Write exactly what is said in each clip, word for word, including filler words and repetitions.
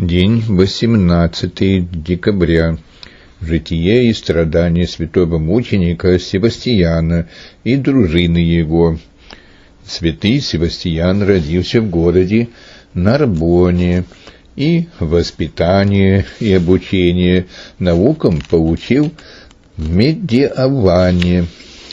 День восемнадцатого декабря. Житие и страдания святого мученика Севастияна и дружины его. Святый Севастиян родился в городе Нарбоне, и воспитание и обучение наукам получил в Медиаване.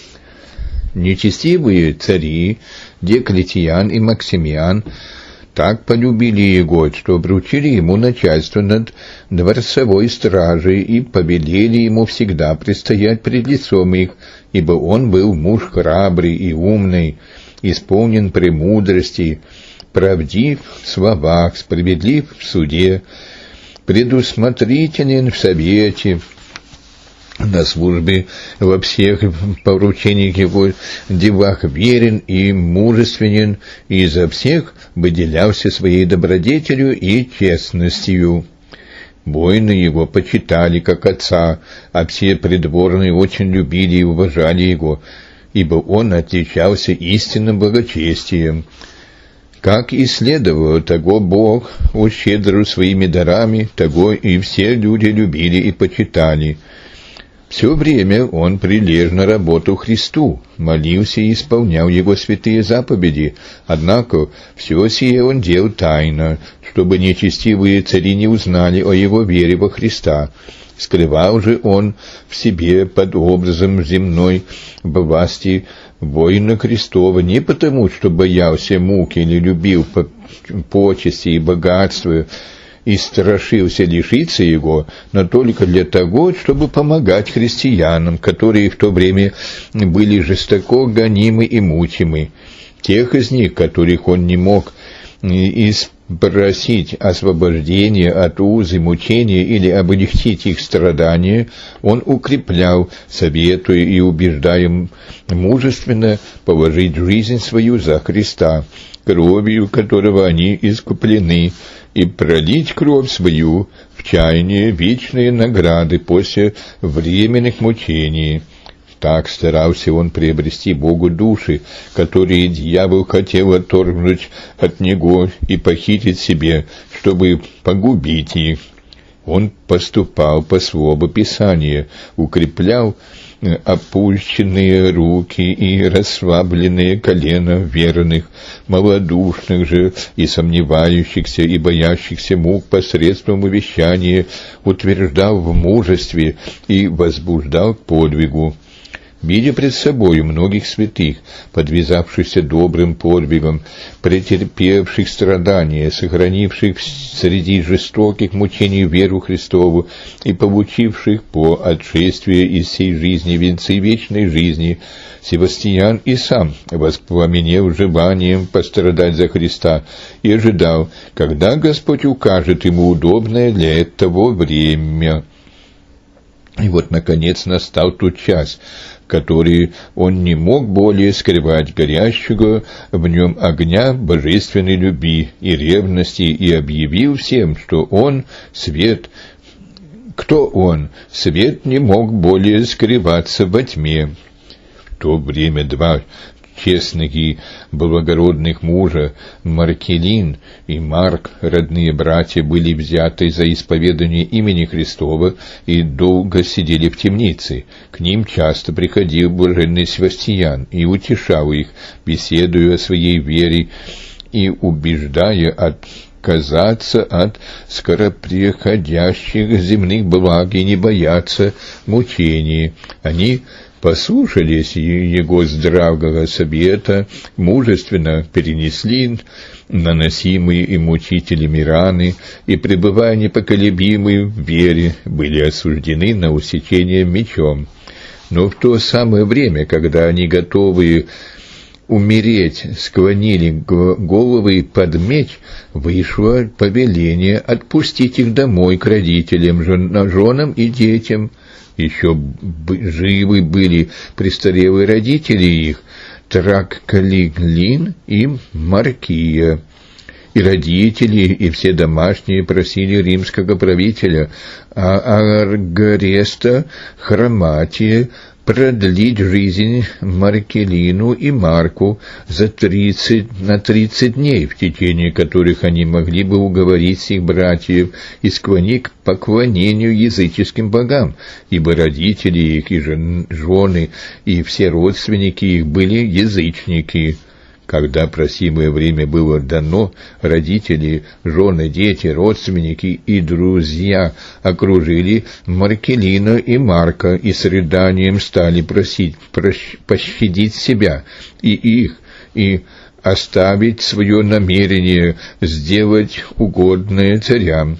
Нечестивые цари Диоклетиан и Максимиан так полюбили его, что вручили ему начальство над дворцовой стражей и повелели ему всегда предстоять пред лицом их, ибо он был муж храбрый и умный, исполнен премудрости, правдив в словах, справедлив в суде, предусмотрителен в совете, на службе во всех поручениях его делах верен и мужественен, и изо всех выделялся своей добродетелью и честностью. Воины его почитали как отца, а все придворные очень любили и уважали его, ибо он отличался истинным благочестием. Как и следовало, того Бог ущедрил своими дарами, того и все люди любили и почитали. Все время он прилежно работал Христу, молился и исполнял его святые заповеди, однако все сие он делал тайно, чтобы нечестивые цари не узнали о его вере во Христа. Скрывал же он в себе под образом земной власти воина Христова не потому, что боялся муки или любил почести и богатства, и страшился лишиться его, но только для того, чтобы помогать христианам, которые в то время были жестоко гонимы и мучимы. Тех из них, которых он не мог спросить освобождения от уз и мучения или облегчить их страдания, он укреплял, советуя и убеждая мужественно положить жизнь свою за Христа, кровью которого они искуплены, и пролить кровь свою в чаяние вечные награды после временных мучений. Так старался он приобрести Богу души, которые дьявол хотел отторгнуть от него и похитить себе, чтобы погубить их. Он поступал по слову Писания, укреплял опущенные руки и расслабленные колена верных, малодушных же и сомневающихся и боящихся мук посредством увещания утверждал в мужестве и возбуждал к подвигу. Видя пред собою многих святых, подвязавшихся добрым подвигом, претерпевших страдания, сохранивших среди жестоких мучений веру Христову и получивших по отшествии из сей жизни венцы вечной жизни, Севастиян и сам воспламенел желанием пострадать за Христа и ожидал, когда Господь укажет ему удобное для этого время. И вот, наконец, настал тот час, который он не мог более скрывать горящего в нем огня божественной любви и ревности, и объявил всем, что он — свет. Кто он? Свет не мог более скрываться во тьме. В то время два честных и благородных мужа, Маркелин и Марк, родные братья, были взяты за исповедание имени Христова и долго сидели в темнице. К ним часто приходил блаженный Севастиян и утешал их, беседуя о своей вере и убеждая отказаться от скороприходящих земных благ и не бояться мучений. Они послушались его здравого совета, мужественно перенесли наносимые им мучителями раны и, пребывая непоколебимы в вере, были осуждены на усечение мечом. Но в то самое время, когда они, готовые умереть, склонили головы под меч, вышло повеление отпустить их домой к родителям, женам и детям. Еще живы были престарелые родители их, Траккалиглин и Маркия. И родители, и все домашние просили римского правителя Аргареста Хроматия продлить жизнь Маркелину и Марку за тридцать, на тридцать дней, в течение которых они могли бы уговорить всех братьев и склонить к поклонению языческим богам, ибо родители их и жены и все родственники их были язычники. Когда просимое время было дано, родители, жены, дети, родственники и друзья окружили Маркелина и Марка и с рыданием стали просить пощадить себя и их, и оставить свое намерение сделать угодное царям.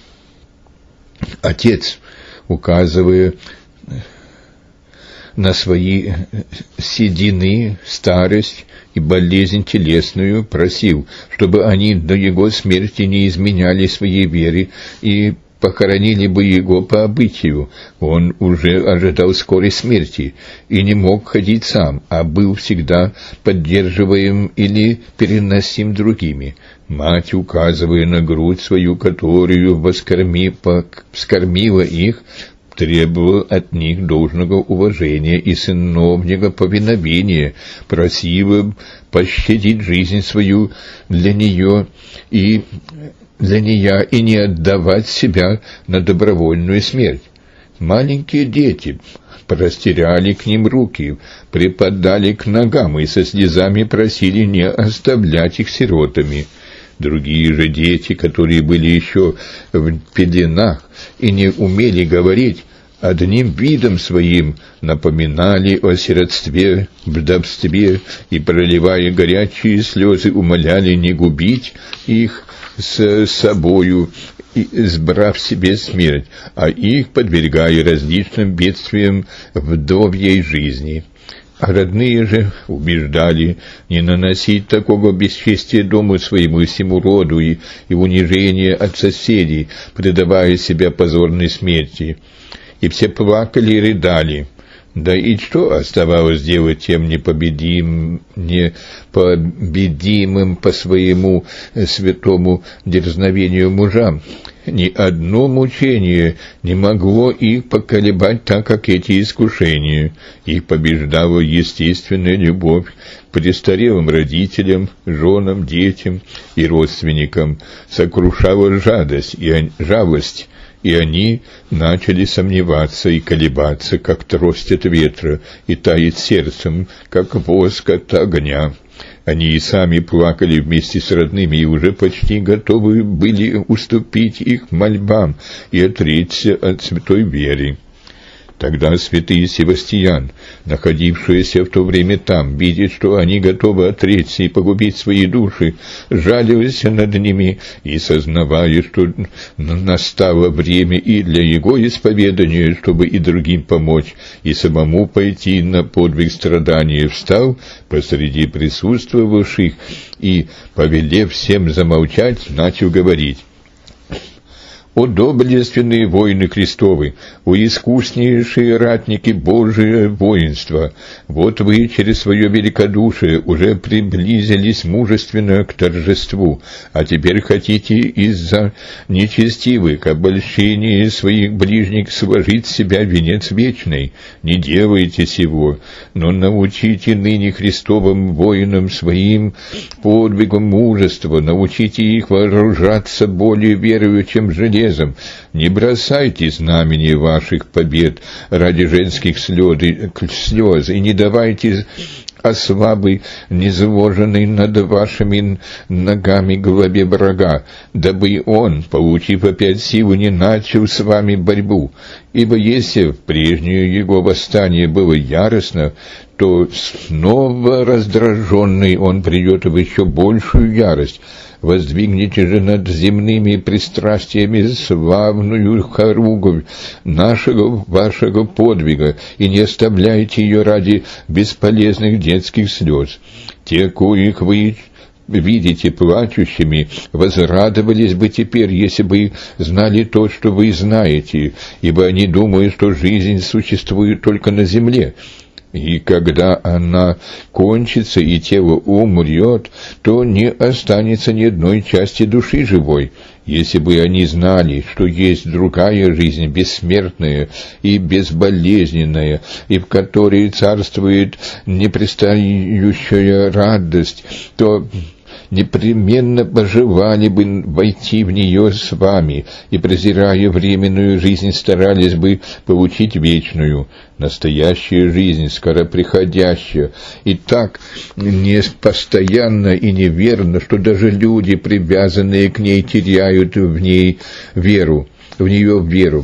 Отец, указывая на свои седины, старость и болезнь телесную, просил, чтобы они до его смерти не изменяли своей вере и похоронили бы его по обычаю. Он уже ожидал скорой смерти и не мог ходить сам, а был всегда поддерживаем или переносим другими. Мать, указывая на грудь свою, которую воскорми, вскормила их, требовал от них должного уважения и сыновнего повиновения, просила пощадить жизнь свою для нее и для нее и не отдавать себя на добровольную смерть. Маленькие дети простирали к ним руки, припадали к ногам и со слезами просили не оставлять их сиротами. Другие же дети, которые были еще в пеленах и не умели говорить, одним видом своим напоминали о сиротстве, вдовстве и, проливая горячие слезы, умоляли не губить их с собою, избрав себе смерть, а их подвергая различным бедствиям вдовьей жизни. А родные же убеждали не наносить такого бесчестия дому своему и всему роду и, и унижения от соседей, предавая себя позорной смерти. И все плакали и рыдали. Да и что оставалось делать тем непобедимым, непобедимым по своему святому дерзновению мужам? Ни одно мучение не могло их поколебать так, как эти искушения. Их побеждала естественная любовь к престарелым родителям, женам, детям и родственникам, сокрушала жадость и жалость, и они начали сомневаться и колебаться, как трость от ветра, и таять сердцем, как воск от огня. Они и сами плакали вместе с родными и уже почти готовы были уступить их мольбам и отречься от святой веры. Тогда святый Севастиян, находившийся в то время там, видя, что они готовы отречься и погубить свои души, жалился над ними и, сознавая, что настало время и для его исповедания, чтобы и другим помочь, и самому пойти на подвиг страдания, встал посреди присутствовавших и, повелев всем замолчать, начал говорить: «О доблестные воины Христовы, о искуснейшие ратники Божие воинства! Вот вы через свое великодушие уже приблизились мужественно к торжеству, а теперь хотите из-за нечестивых обольщений своих ближних сложить с себя венец вечный. Не делайте сего, но научите ныне Христовым воинам своим подвигом мужества, научите их вооружаться более верою, чем железом. Не бросайте знамени ваших побед ради женских слез, и не давайте ослабы, низложенной над вашими ногами главе врага, дабы он, получив опять силу, не начал с вами борьбу. Ибо если в прежнее его восстание было яростно, то снова раздраженный он придет в еще большую ярость. Воздвигните же над земными пристрастиями славную хоругвь нашего вашего подвига, и не оставляйте ее ради бесполезных детских слез. Те, коих вы видите плачущими, возрадовались бы теперь, если бы знали то, что вы знаете, ибо они думают, что жизнь существует только на земле. И когда она кончится и тело умрет, то не останется ни одной части души живой. Если бы они знали, что есть другая жизнь, бессмертная и безболезненная, и в которой царствует непрестающая радость, то непременно пожелали бы войти в нее с вами, и, презирая временную жизнь, старались бы получить вечную. Настоящая жизнь, скороприходящая, и так непостоянна и неверна, что даже люди, привязанные к ней, теряют в ней веру, в нее веру.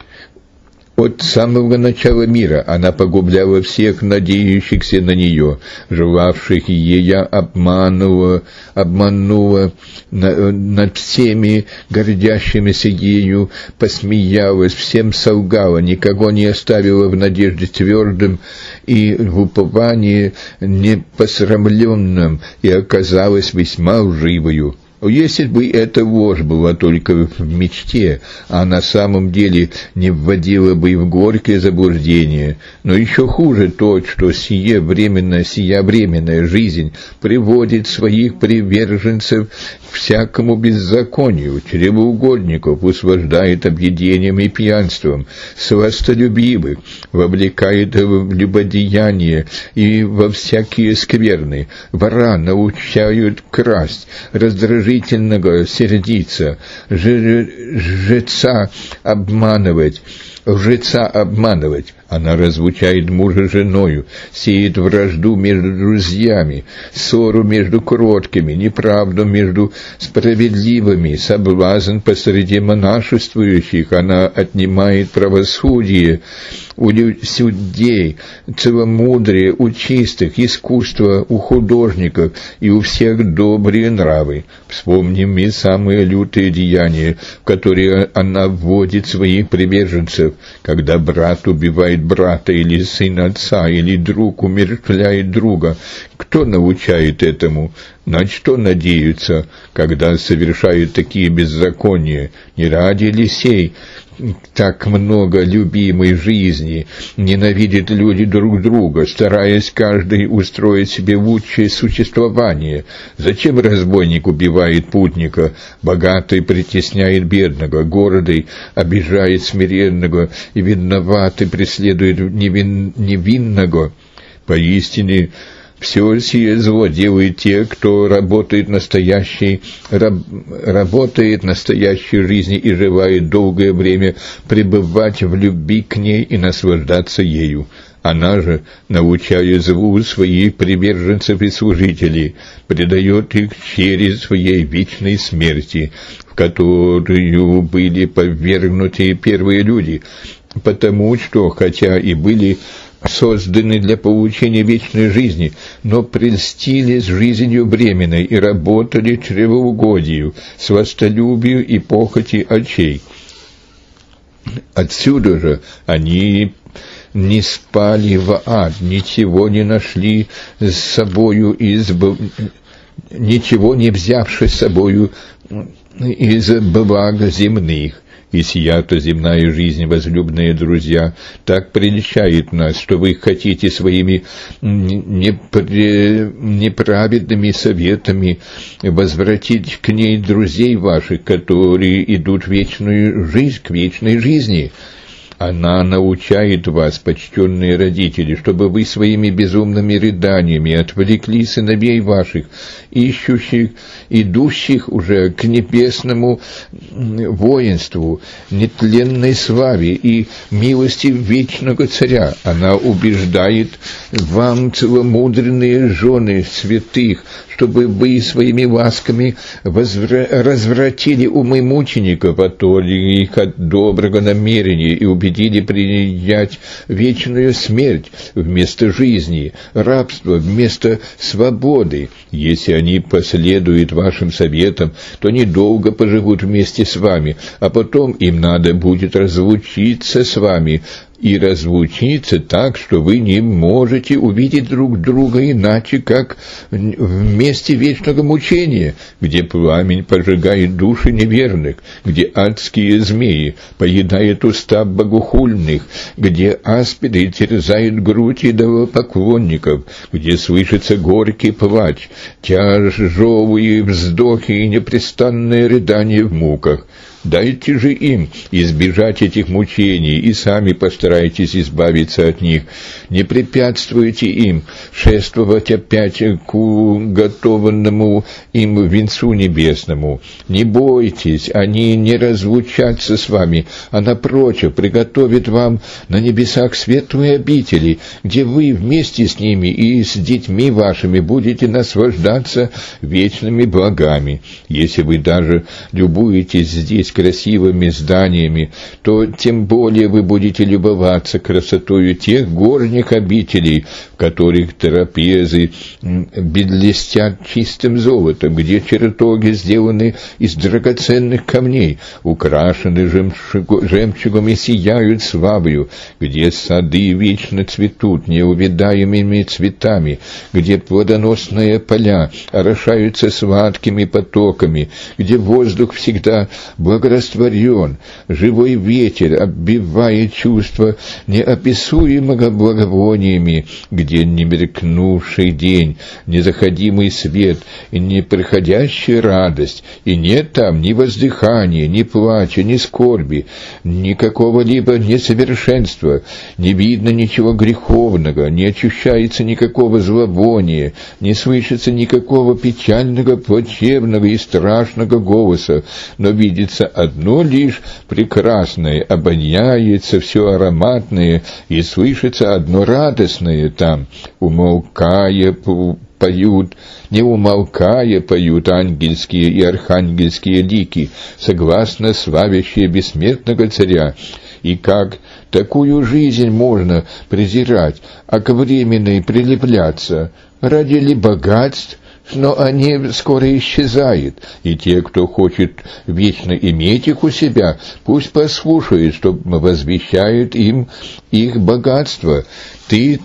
От самого начала мира она погубляла всех надеющихся на нее, желавших ее обманула, обманула над всеми гордящимися ею, посмеялась, всем солгала, никого не оставила в надежде твердым и в уповании непосрамленном, и оказалась весьма лживою. Если бы эта ложь была только в мечте, а на самом деле не вводила бы в горькое заблуждение. Но еще хуже то, что сие временная, сия временная жизнь приводит своих приверженцев к всякому беззаконию, чревоугодников услаждает объедением и пьянством, сластолюбивых вовлекает в любодеяние и во всякие скверны, вора научают красть, раздражить сердиться, жреца обманывать, лжеца обманывать. Она разлучает мужа с женою, сеет вражду между друзьями, ссору между кроткими, неправду между справедливыми, соблазн посреди монашествующих. Она отнимает правосудие у судей, целомудрие у чистых, искусство у художников и у всех добрые нравы. Вспомним и самые лютые деяния, в которые она вводит своих приверженцев, когда брат убивает брата, или сын отца, или друг умертвляет друга. Кто научает этому? На что надеются, когда совершают такие беззакония? Не ради ли сей так много любимой жизни ненавидят люди друг друга, стараясь каждый устроить себе лучшее существование? Зачем разбойник убивает путника, богатый притесняет бедного, гордый обижает смиренного и виноватый преследует невин... невинного? Поистине, все сие зло делают те, кто работает настоящей, раб, работает настоящей жизни и желает долгое время пребывать в любви к ней и наслаждаться ею. Она же, научая злу своих приверженцев и служителей, предает их через своей вечной смерти, в которую были повергнуты первые люди, потому что, хотя и были созданы для получения вечной жизни, но прельстились жизнью временной и работали чревоугодию, сластолюбию и похоти очей. Отсюда же они не спали в ад, ничего не нашли с собою из... ничего не взявши с собою из благ земных. И сия-то земная жизнь, возлюбленные друзья, так прельщает нас, что вы хотите своими непре... неправедными советами возвратить к ней друзей ваших, которые идут в вечную жизнь, к вечной жизни. Она научает вас, почтенные родители, чтобы вы своими безумными рыданиями отвлекли сыновей ваших, ищущих, идущих уже к небесному воинству, нетленной славе и милости вечного царя. Она убеждает вам, целомудренные жены святых, чтобы вы своими ласками возвра... развратили умы мучеников, отвели их от доброго намерения и убедили принять вечную смерть вместо жизни, рабство вместо свободы. Если они последуют вашим советам, то недолго поживут вместе с вами, а потом им надо будет разлучиться с вами, и разлучиться так, что вы не можете увидеть друг друга иначе, как в месте вечного мучения, где пламень пожигает души неверных, где адские змеи поедают уста богохульных, где аспиды терзают грудь идолопоклонников, где слышится горький плач, тяжелые вздохи и непрестанное рыдание в муках. Дайте же им избежать этих мучений и сами постарайтесь избавиться от них. Не препятствуйте им шествовать опять к уготованному им венцу небесному. Не бойтесь, они не разлучатся с вами, а напротив приготовят вам на небесах светлые обители, где вы вместе с ними и с детьми вашими будете наслаждаться вечными благами. Если вы даже любуетесь здесь красивыми зданиями, то тем более вы будете любоваться красотою тех горних обителей, в которых трапезы блестят чистым золотом, где чертоги сделаны из драгоценных камней, украшены жемчугом и сияют славою, где сады вечно цветут неувядаемыми цветами, где плодоносные поля орошаются сладкими потоками, где воздух всегда благорастворен, живой ветер оббивает чувства неописуемого благовониями, где не мелькнувший день, незаходимый свет и неприходящая радость, и нет там ни воздыхания, ни плача, ни скорби, ни какого-либо несовершенства, не видно ничего греховного, не ощущается никакого зловония, не слышится никакого печального, плачевного и страшного голоса, но видится одно лишь прекрасное, обоняется все ароматное, и слышится одно радостное там, умолкая поют, не умолкая поют ангельские и архангельские лики, согласно славящие бессмертного царя. И как такую жизнь можно презирать, а к временной прилепляться? Ради ли богатств? Но они скоро исчезают, и те, кто хочет вечно иметь их у себя, пусть послушают, что возвещают им их богатство. Ты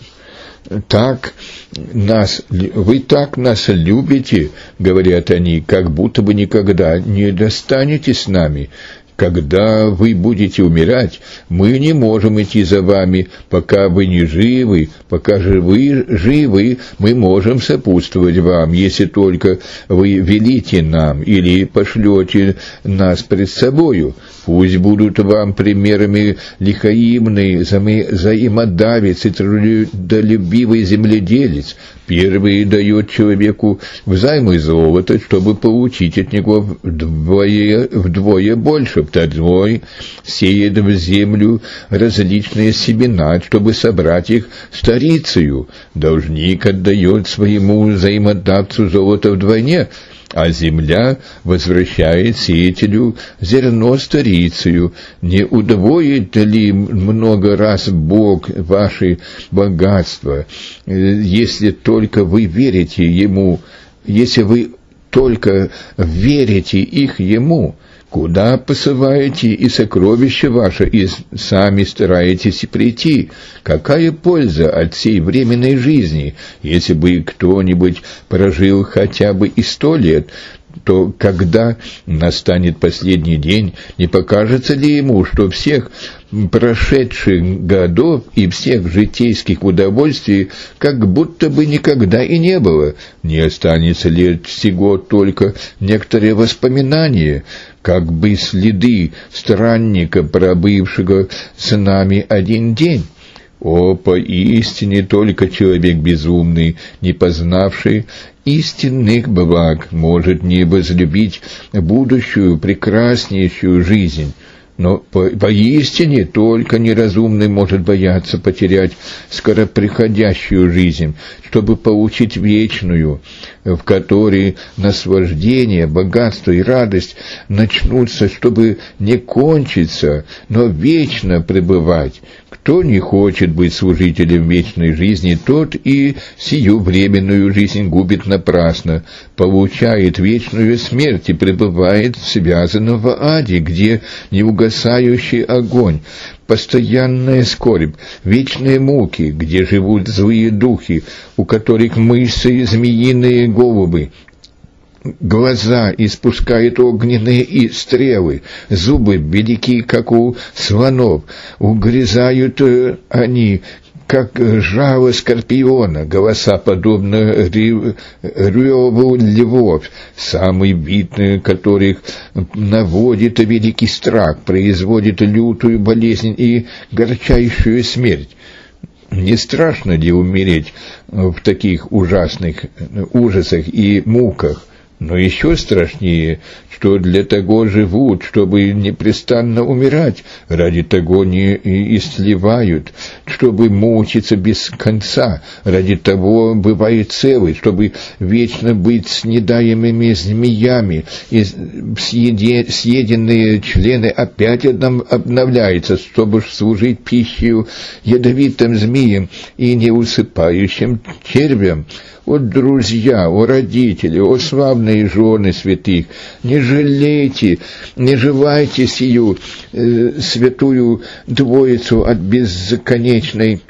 так нас, вы так нас любите, говорят они, как будто бы никогда не достанетесь с нами. Когда вы будете умирать, мы не можем идти за вами, пока вы не живы, пока же вы живы, мы можем сопутствовать вам, если только вы велите нам или пошлете нас пред собою. Пусть будут вам примерами лихаимный взаимодавец и трудолюбивый земледелец. Первый дает человеку взаймы золото, чтобы получить от него вдвое, вдвое больше. Второй сеет в землю различные семена, чтобы собрать их старицею. Должник отдает своему взаимодавцу золото вдвойне, а земля возвращает сеятелю зерно старицею. Не удвоит ли много раз Бог ваши богатства, если только вы верите Ему, если вы только верите их Ему? Куда посылаете и сокровища ваши, и сами стараетесь прийти? Какая польза от сей временной жизни? Если бы кто-нибудь прожил хотя бы и сто лет, то когда настанет последний день, не покажется ли ему, что всех прошедших годов и всех житейских удовольствий как будто бы никогда и не было? Не останется ли от всего только некоторые воспоминания, как бы следы странника, пробывшего с нами один день? О, поистине только человек безумный, не познавший истинных благ, может не возлюбить будущую прекраснейшую жизнь. Но по, поистине только неразумный может бояться потерять скороприходящую жизнь, чтобы получить вечную, в которой наслаждение, богатство и радость начнутся, чтобы не кончиться, но вечно пребывать. Кто не хочет быть служителем вечной жизни, тот и сию временную жизнь губит напрасно, получает вечную смерть и пребывает связанным в аде, где неугасающий огонь постоянная скорбь, вечные муки, где живут злые духи, у которых мышцы змеиные головы, глаза испускают огненные и стрелы, зубы велики, как у слонов, угрызают они, как жало скорпиона, голоса подобно реву львов, самый вид которых наводит великий страх, производит лютую болезнь и горчайшую смерть. Не страшно ли умереть в таких ужасных ужасах и муках? Но еще страшнее, что для того живут, чтобы непрестанно умирать, ради того не и сливают, чтобы мучиться без конца, ради того бывает целый, чтобы вечно быть снедаемыми змеями, и съеде, съеденные члены опять обновляются, чтобы служить пищей ядовитым змеям и неусыпающим червям. О, друзья, о, родители, о, славные жены святых, не жалейте, не желайте сию э, святую двоицу от безконечной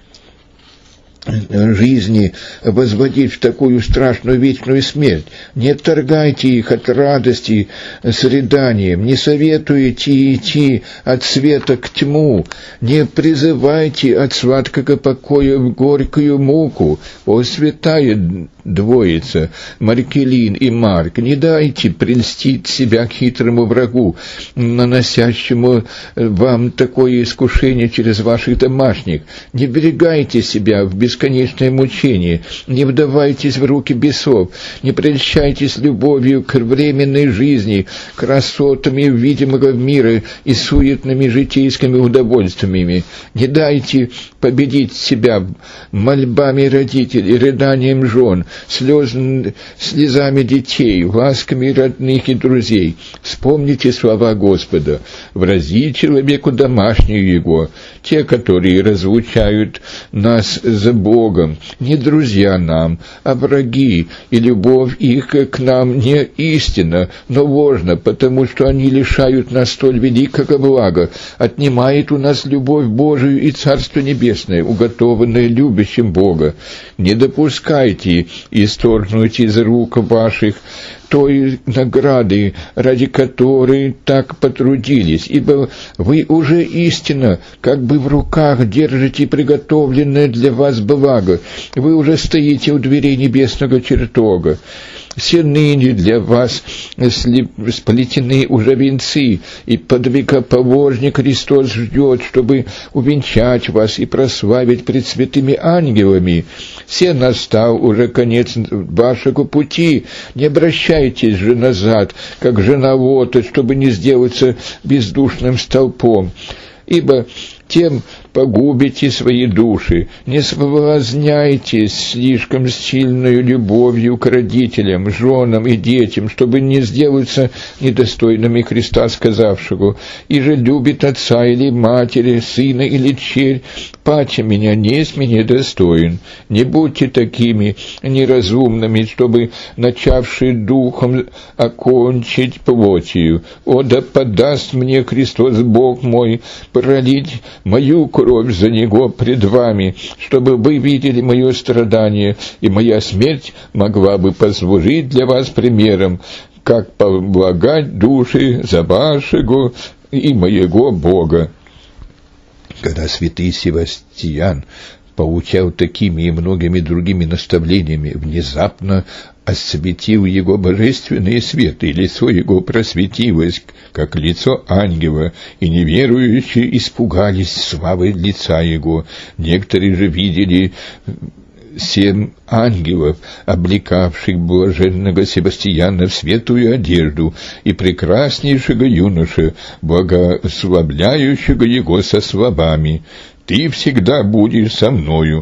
жизни возводить в такую страшную вечную смерть. Не отторгайте их от радости с рыданием, не советуйте идти от света к тьму, не призывайте от сладкого покоя в горькую муку. О, святая двоица, Маркелин и Марк, не дайте прельстить себя к хитрому врагу, наносящему вам такое искушение через ваших домашних. Не берегайте себя в бесконечное мучение, не вдавайтесь в руки бесов, не прельщайтесь любовью к временной жизни, красотами видимого мира и суетными житейскими удовольствиями. Не дайте победить себя мольбами родителей, рыданием жен, слез, слезами детей, ласками родных и друзей. Вспомните слова Господа: «Врази человеку домашнюю его». Те, которые разлучают нас за Богом, не друзья нам, а враги, и любовь их к нам не истина, но ложна, потому что они лишают нас столь великого блага, отнимает у нас любовь Божию и Царство Небесное, уготованное любящим Бога. Не допускайте исторгнуть из рук ваших той награды, ради которой так потрудились, ибо вы уже истинно, как бы в руках держите приготовленное для вас благо, вы уже стоите у дверей небесного чертога. Все ныне для вас сплетены уже венцы, и подвигоположник Христос ждет, чтобы увенчать вас и прославить пред святыми ангелами. Все настал уже конец вашего пути, не обращайтесь же назад, как жена Лота, чтобы не сделаться бездушным столпом, ибо тем погубите свои души. Не соблазняйтесь слишком сильной любовью к родителям, женам и детям, чтобы не сделаться недостойными Христа, сказавшего: «И же любит отца или матери, сына или черь, паче меня несть мне достоин». Не будьте такими неразумными, чтобы, начавший духом, окончить плотью. О, да подаст мне Христос Бог мой пролить мою кровь за Него пред вами, чтобы вы видели мое страдание, и моя смерть могла бы послужить для вас примером, как поблагать души за вашего и моего Бога. Когда святый Севастьян поучал такими и многими другими наставлениями, внезапно осветил его божественный свет, и лицо его просветилось, как лицо ангела, и неверующие испугались славы лица его. Некоторые же видели семь ангелов, облекавших блаженного Севастьяна в светлую одежду, и прекраснейшего юноша, благословляющего его со словами: «Ты всегда будешь со мною».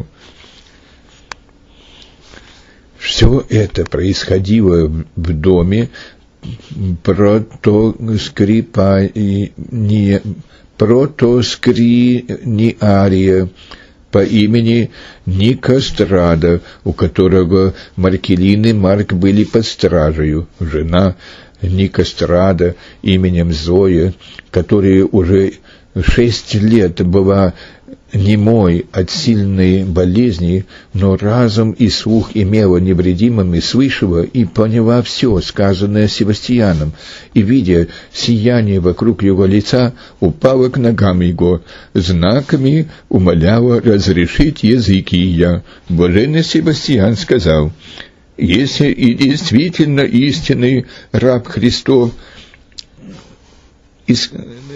Все это происходило в доме протоскрипани... протоскриниария по имени Никострада, у которого Маркелин и Марк были под стражею. Жена Никострада именем Зоя, которая уже шесть лет была немой от сильной болезни, но разум и слух имела невредимыми слышала и поняла все, сказанное Севастьяном, и, видя сияние вокруг его лица, упала к ногам его, знаками умоляла разрешить языки ее. Блаженный Севастьян сказал: «Если и действительно истинный раб Христов, из,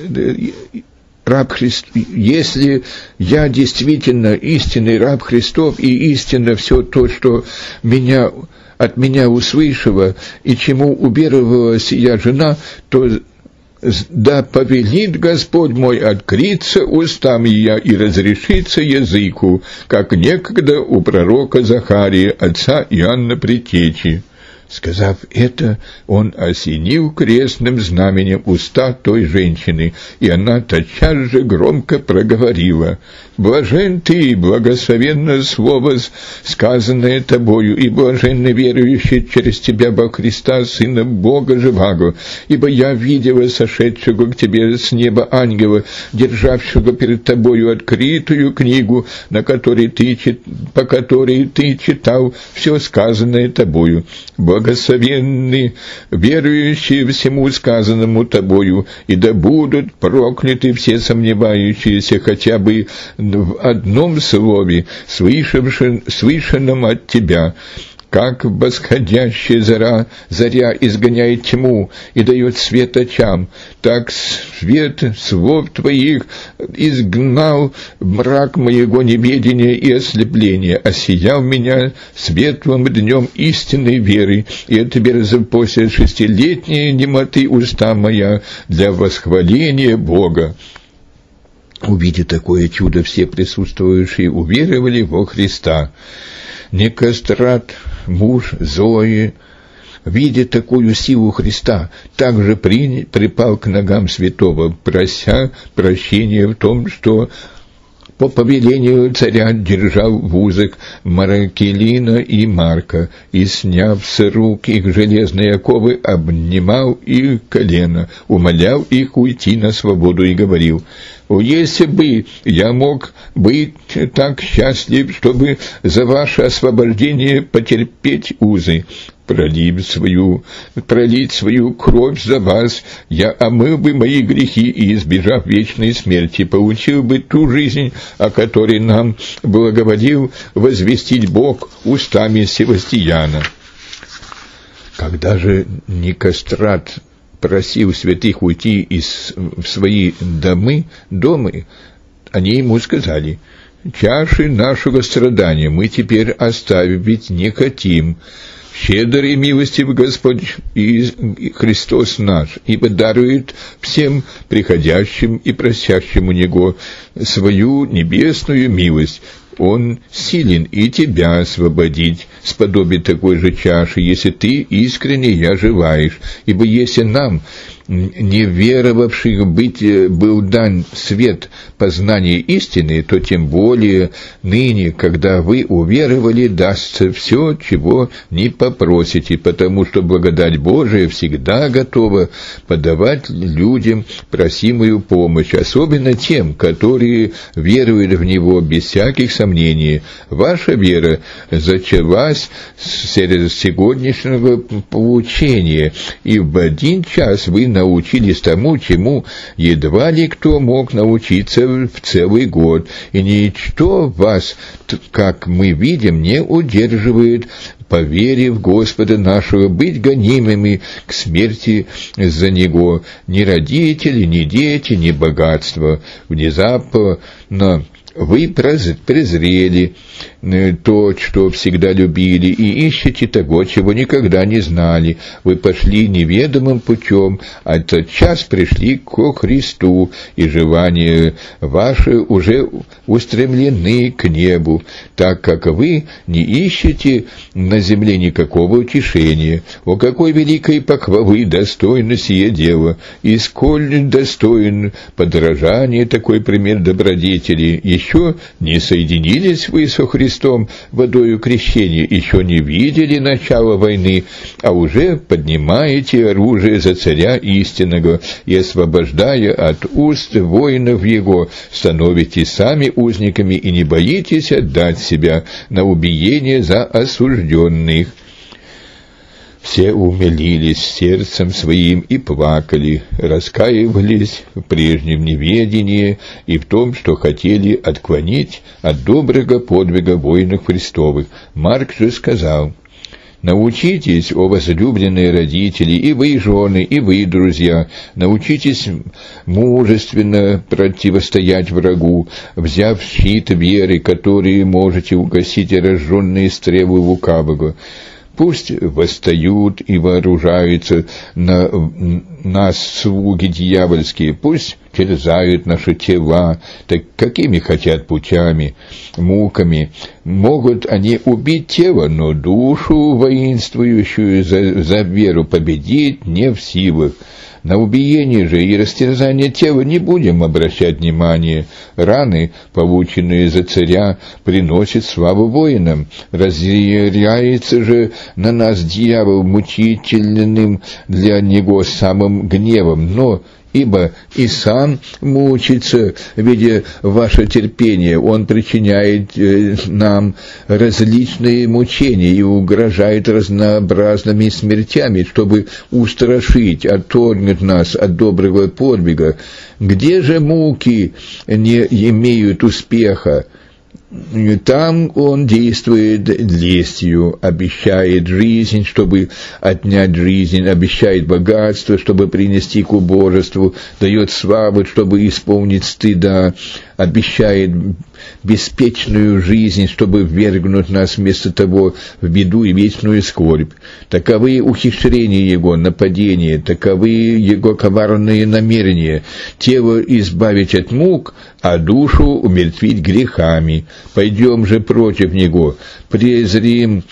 раб Христ, если я действительно истинный раб Христов и истинно все то, что меня, от меня услышала и чему уверовала сия жена, то да повелит Господь мой открыться устам я и разрешиться языку, как некогда у пророка Захария, отца Иоанна Предтечи». Сказав это, он осенил крестным знаменем уста той женщины, и она тотчас же громко проговорила: «Блажен ты, благословенное слово, сказанное тобою, и блаженны верующие через тебя во Христа, Сына Бога Живаго, ибо я видела сошедшего к тебе с неба ангела, державшего перед тобою открытую книгу, на которой ты, по которой ты читал все сказанное тобою. Благословенны верующие всему сказанному тобою, и да будут прокляты все сомневающиеся хотя бы в одном слове, слышанном от тебя. Как восходящая заря, заря изгоняет тьму и дает свет очам, так свет слов твоих изгнал мрак моего неведения и ослепления, осиял меня светлым днем истинной веры, и отверза после шестилетней немоты уста моя для восхваления Бога». Увидя такое чудо, все присутствующие уверовали во Христа. Никострат, муж Зои, видя такую силу Христа, также при, припал к ногам святого, прося прощения в том, что по повелению царя держал в узах Маракелина и Марка, и, сняв с рук их железные оковы, обнимал их колено, умолял их уйти на свободу и говорил: «О, если бы я мог быть так счастлив, чтобы за ваше освобождение потерпеть узы, пролив свою, пролить свою кровь за вас, я омыл бы мои грехи и, избежав вечной смерти, получил бы ту жизнь, о которой нам благоволил возвестить Бог устами Севастьяна». Когда же Никострат просил святых уйти из, в свои домы, домы, они ему сказали: «Чаши нашего страдания мы теперь оставить не хотим. Щедр и милостив Господь и Христос наш, ибо дарует всем приходящим и просящим у Него свою небесную милость. Он силен и тебя освободить с подобия такой же чаши, если ты искренне я желаешь. Ибо если нам, неверовавших быть, был дан свет познания истины, то тем более ныне, когда вы уверовали, дастся все, чего не попросите, потому что благодать Божия всегда готова подавать людям просимую помощь, особенно тем, которые веруют в Него без всяких сомнений. Ваша вера зачалась с сегодняшнего поучения, и в один час вы научились тому, чему едва ли кто мог научиться в целый год, и ничто вас, как мы видим, не удерживает, по вере в Господа нашего, быть гонимыми к смерти за Него. Ни родители, ни дети, ни богатство. Внезапно вы презрели то, что всегда любили, и ищете того, чего никогда не знали. Вы пошли неведомым путем, а тотчас пришли ко Христу, и желания ваши уже устремлены к небу, так как вы не ищете на земле никакого утешения. О, какой великой похвалы достойно сие дело, и сколь достоин подражания такой пример добродетели! еще не соединились вы со Христом водою крещения, еще не видели начала войны, а уже поднимаете оружие за царя истинного и, освобождая от уст воинов его, становитесь сами узниками и не боитесь отдать себя на убиение за осужденных. Все умилились сердцем своим и плакали, раскаивались в прежнем неведении и в том, что хотели отклонить от доброго подвига воинов Христовых. Марк же сказал: «Научитесь, о возлюбленные родители, и вы, жены, и вы, друзья, научитесь мужественно противостоять врагу, взяв щит веры, который можете угасить разжженные стрелы лукавого. Пусть восстают и вооружаются на нас слуги дьявольские, пусть терзают наши тела, так какими хотят путями, муками. Могут они убить тело, но душу воинствующую за, за веру победить не в силах. На убиение же и растерзание тела не будем обращать внимания. Раны, полученные за царя, приносят славу воинам. Разъяряется же на нас дьявол мучительным для него самым гневом, но ибо и сам мучится, видя ваше терпение, он причиняет э, нам различные мучения и угрожает разнообразными смертями, чтобы устрашить, отторгнуть нас от доброго подвига. Где же муки не имеют успеха? Там он действует лестью, обещает жизнь, чтобы отнять жизнь, обещает богатство, чтобы принести к убожеству, дает славу, чтобы исполнить стыда, обещает беспечную жизнь, чтобы ввергнуть нас вместо того в беду и вечную скорбь. Таковы ухищрения его, нападения, таковы его коварные намерения, тело избавить от мук, а душу умертвить грехами. Пойдем же против него, презрим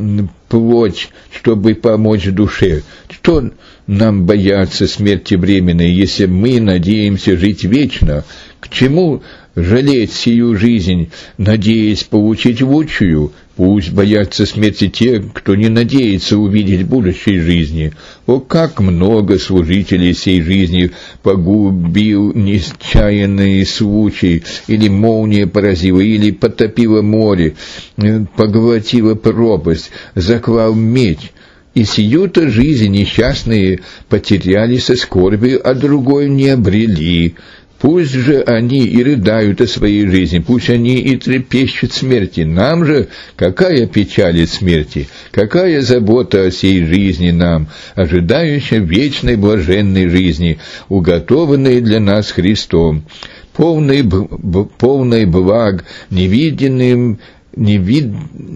плоть, чтобы помочь душе. Что нам бояться смерти временной, если мы надеемся жить вечно? К чему жалеть сию жизнь, надеясь получить лучшую? Пусть боятся смерти те, кто не надеется увидеть будущей жизни. О, как много служителей сей жизни погубил нечаянный случай, или молния поразила, или потопила море, поглотила пропасть, заклал меч. И сию-то жизнь несчастные потеряли со скорбью, а другой не обрели. Пусть же они и рыдают о своей жизни, пусть они и трепещут смерти. Нам же какая печаль от смерти, какая забота о сей жизни нам, ожидающей вечной блаженной жизни, уготованной для нас Христом, полной, полной благ, невиденным, невид,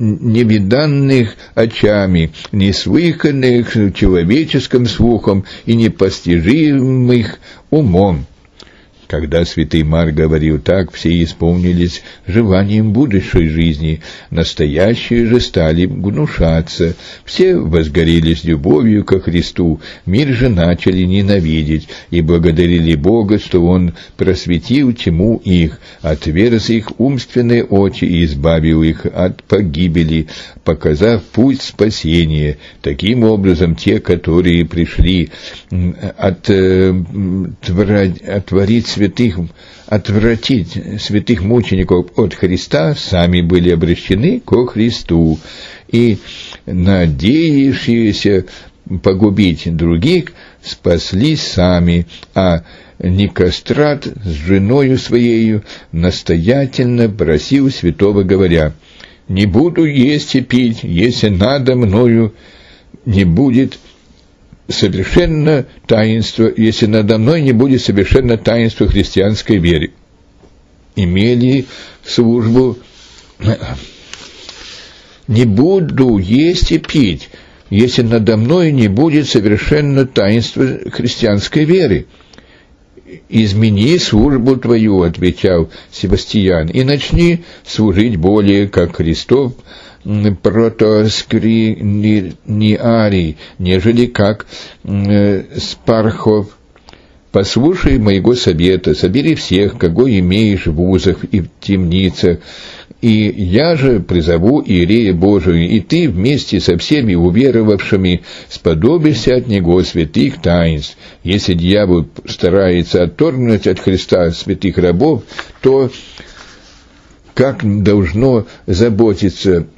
невиданных очами, неслыханных человеческим слухом и непостижимых умом. Когда святый Марк говорил так, все исполнились желанием будущей жизни, настоящие же стали гнушаться, все возгорелись любовью ко Христу, мир же начали ненавидеть, и благодарили Бога, что Он просветил тьму их, отверз их умственные очи и избавил их от погибели, показав путь спасения. Таким образом, те, которые пришли от, отворить святых, отвратить святых мучеников от Христа, сами были обращены ко Христу, и надеявшиеся погубить других спаслись сами, а Никострат с женою своею настоятельно просил святого, говоря: «Не буду есть и пить, если надо мною не будет совершенно таинство, если надо мной не будет совершенно таинство христианской веры». Имели службу «Не буду есть и пить, если надо мной не будет совершенно таинство христианской веры». «Измени службу твою», — отвечал Севастьян, — «и начни служить более, как Христов протоскриниарий, нежели как э, Спархов послушай моего совета, собери всех, кого имеешь в узах и в темницах, и я же призову Иерея Божию, и ты вместе со всеми уверовавшими сподобишься от него святых таинств. Если дьявол старается отторгнуть от Христа святых рабов, то как должно заботиться,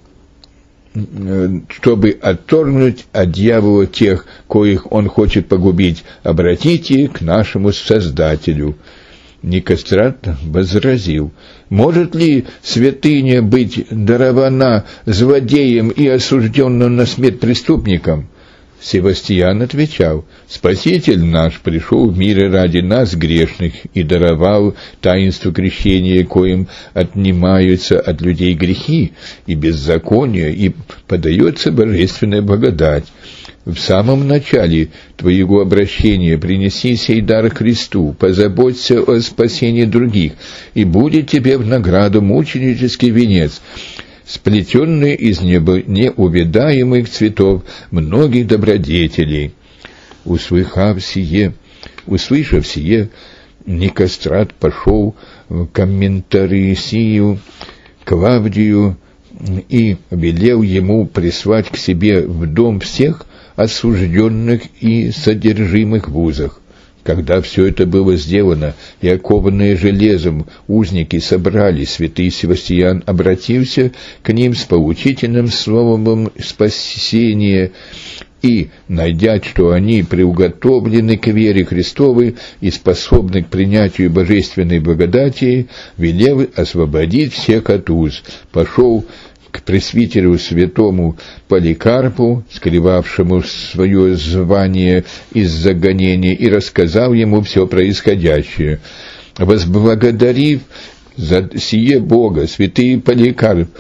чтобы отторгнуть от дьявола тех, коих он хочет погубить? Обратите к нашему Создателю. Никострат возразил: может ли святыня быть дарована злодеям и осужденным на смерть преступникам? Севастьян отвечал: Спаситель наш пришел в мир ради нас, грешных, и даровал таинство крещения, коим отнимаются от людей грехи и беззакония, и подается божественная благодать. В самом начале твоего обращения принеси сей дар Христу, позаботься о спасении других, и будет тебе в награду мученический венец, сплетенный из неувядаемых цветов многих добродетелей. Услыхав сие, услышав сие, Никострат пошел к комментарисию Клавдию и велел ему прислать к себе в дом всех осужденных и содержимых в узах. Когда все это было сделано, и окованные железом узники собрались, святый Севастьян обратился к ним с поучительным словом спасения, и, найдя, что они приуготовлены к вере Христовой и способны к принятию божественной благодати, велел освободить всех от уз, пошел к пресвитеру святому Поликарпу, скрывавшему свое звание из-за гонения, и рассказал ему все происходящее. Возблагодарив за сие Бога, святый Поликарп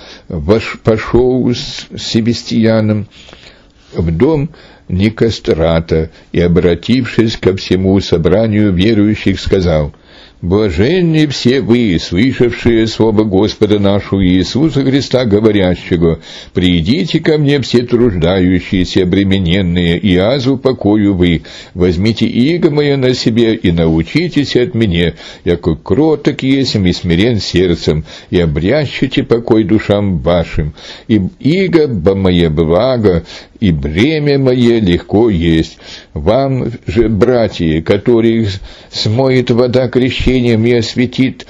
пошел с Севастьяном в дом Никострата и, обратившись ко всему собранию верующих, сказал: «Блаженны все вы, слышавшие слово Господа нашего Иисуса Христа, говорящего: придите ко мне все труждающиеся, обремененные, и аз упокою вы. Возьмите иго мое на себе и научитесь от меня, яко кроток есмь и смирен сердцем, и обрящите покой душам вашим. И иго мое благо, и бремя мое легко есть. Вам же, братья, которых смоет вода крещением и осветит,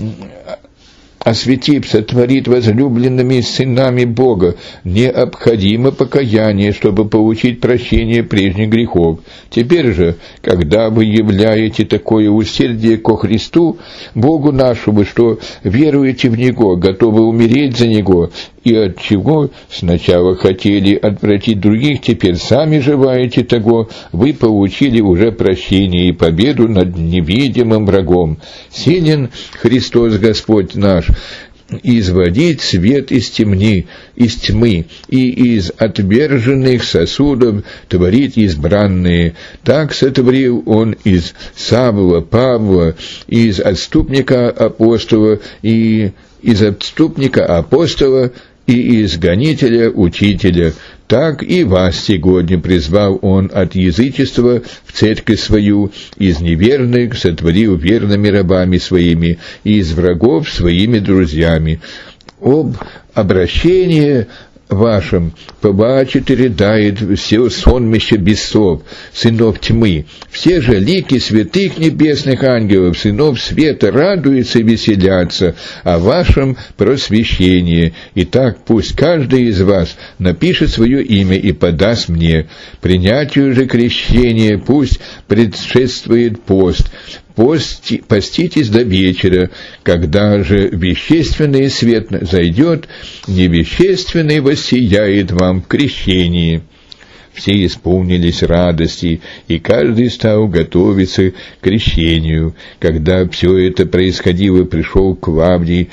осветив, сотворит возлюбленными сынами Бога, необходимо покаяние, чтобы получить прощение прежних грехов. Теперь же, когда вы являете такое усердие ко Христу, Богу нашему, что веруете в Него, готовы умереть за Него, и от чего сначала хотели отвратить других, теперь сами желаете того, вы получили уже прощение и победу над невидимым врагом. Силен Христос Господь наш изводить свет из темни, из тьмы, и из отверженных сосудов творить избранные. Так сотворил Он из Савла, Павла, из отступника апостола, и из отступника апостола, и из гонителя учителя. Так и вас сегодня призвал Он от язычества в церковь свою, из неверных сотворил верными рабами своими, и из врагов своими друзьями. Об обращении вашем побачит и рыдает все сонмище бесов, сынов тьмы. Все же лики святых небесных ангелов, сынов света, радуются и веселятся о вашем просвещении. Итак, пусть каждый из вас напишет свое имя и подаст мне. Принятию же крещения пусть предшествует пост. Пости, поститесь до вечера, когда же вещественный свет зайдет, невещественный воссияет вам в крещении». Все исполнились радости, и каждый стал готовиться к крещению. Когда все это происходило, пришел Клавдий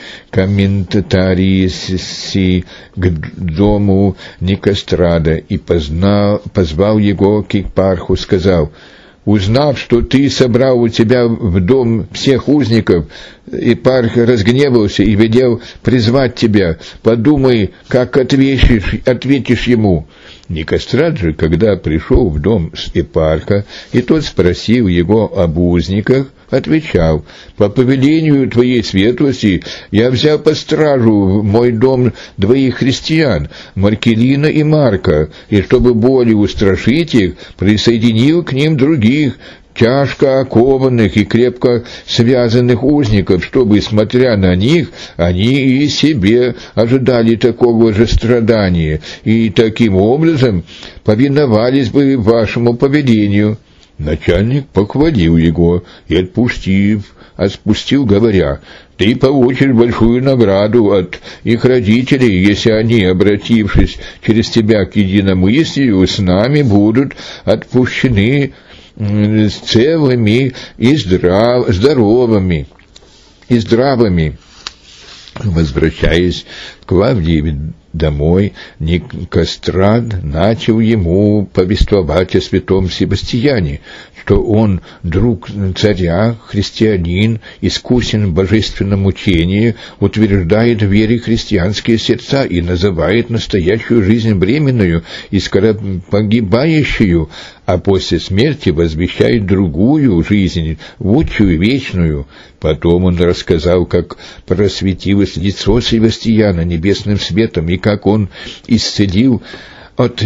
комментарий к дому Никострада и познал, позвал его к епарху, сказал: «Узнав, что ты собрал у тебя в дом всех узников, епарх разгневался и велел призвать тебя. Подумай, как ответишь, ответишь ему». Никострат же, когда пришел в дом с епарха, и тот спросил его об узниках, отвечал: «По повелению твоей светлости я взял под стражу в мой дом двоих христиан, Маркелина и Марка, и чтобы более устрашить их, присоединил к ним других, тяжко окованных и крепко связанных узников, чтобы, смотря на них, они и себе ожидали такого же страдания, и таким образом повиновались бы вашему повелению». Начальник похвалил его и, отпустив, отпустил, говоря: «Ты получишь большую награду от их родителей, если они, обратившись через тебя к единомыслию, с нами будут отпущены целыми и здрав, здоровыми и здравыми». Возвращаясь к Клавдии домой, Никострат начал ему повествовать о святом Себастьяне, что он друг царя, христианин, искусен в божественном учении, утверждает в вере христианские сердца и называет настоящую жизнь временную и скоро погибающую, а после смерти возвещает другую жизнь, лучшую, вечную. Потом он рассказал, как просветилось лицо Себастьяна небесным светом, и как он исцелил от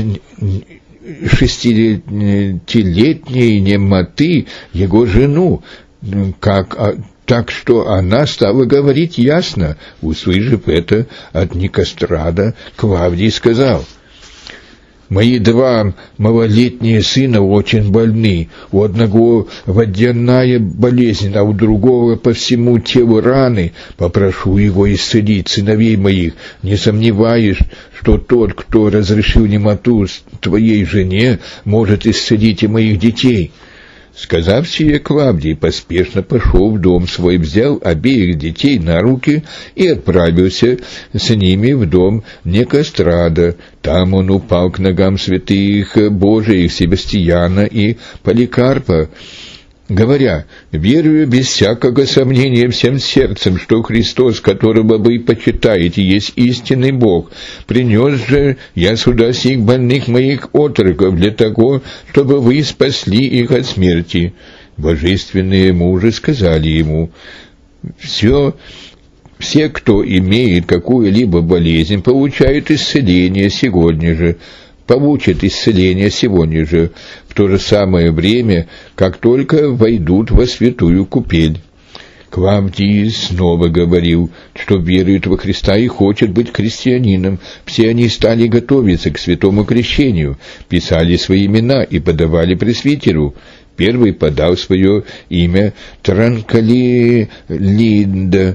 шестилетней немоты его жену, как, так что она стала говорить ясно. Услышав это от Никострата, Клавдий сказал: «Мои два малолетние сына очень больны. У одного водяная болезнь, а у другого по всему телу раны. Попрошу его исцелить сыновей моих. Не сомневаюсь, что тот, кто разрешил немоту твоей жене, может исцелить и моих детей». Сказав сие, Клавдий поспешно пошел в дом свой, взял обеих детей на руки и отправился с ними в дом Никострата. Там он упал к ногам святых Божиих Себастьяна и Поликарпа, говоря: «Верую без всякого сомнения всем сердцем, что Христос, которого вы почитаете, есть истинный Бог. Принес же я сюда сих больных моих отроков для того, чтобы вы спасли их от смерти». Божественные мужи сказали ему: «Все... Все, кто имеет какую-либо болезнь, получают исцеление сегодня же, получат исцеление сегодня же, в то же самое время, как только войдут во святую купель». Клавдий снова говорил, что верует во Христа и хочет быть христианином. Все они стали готовиться к святому крещению, писали свои имена и подавали пресвитеру. Первый подал свое имя Транквилинда,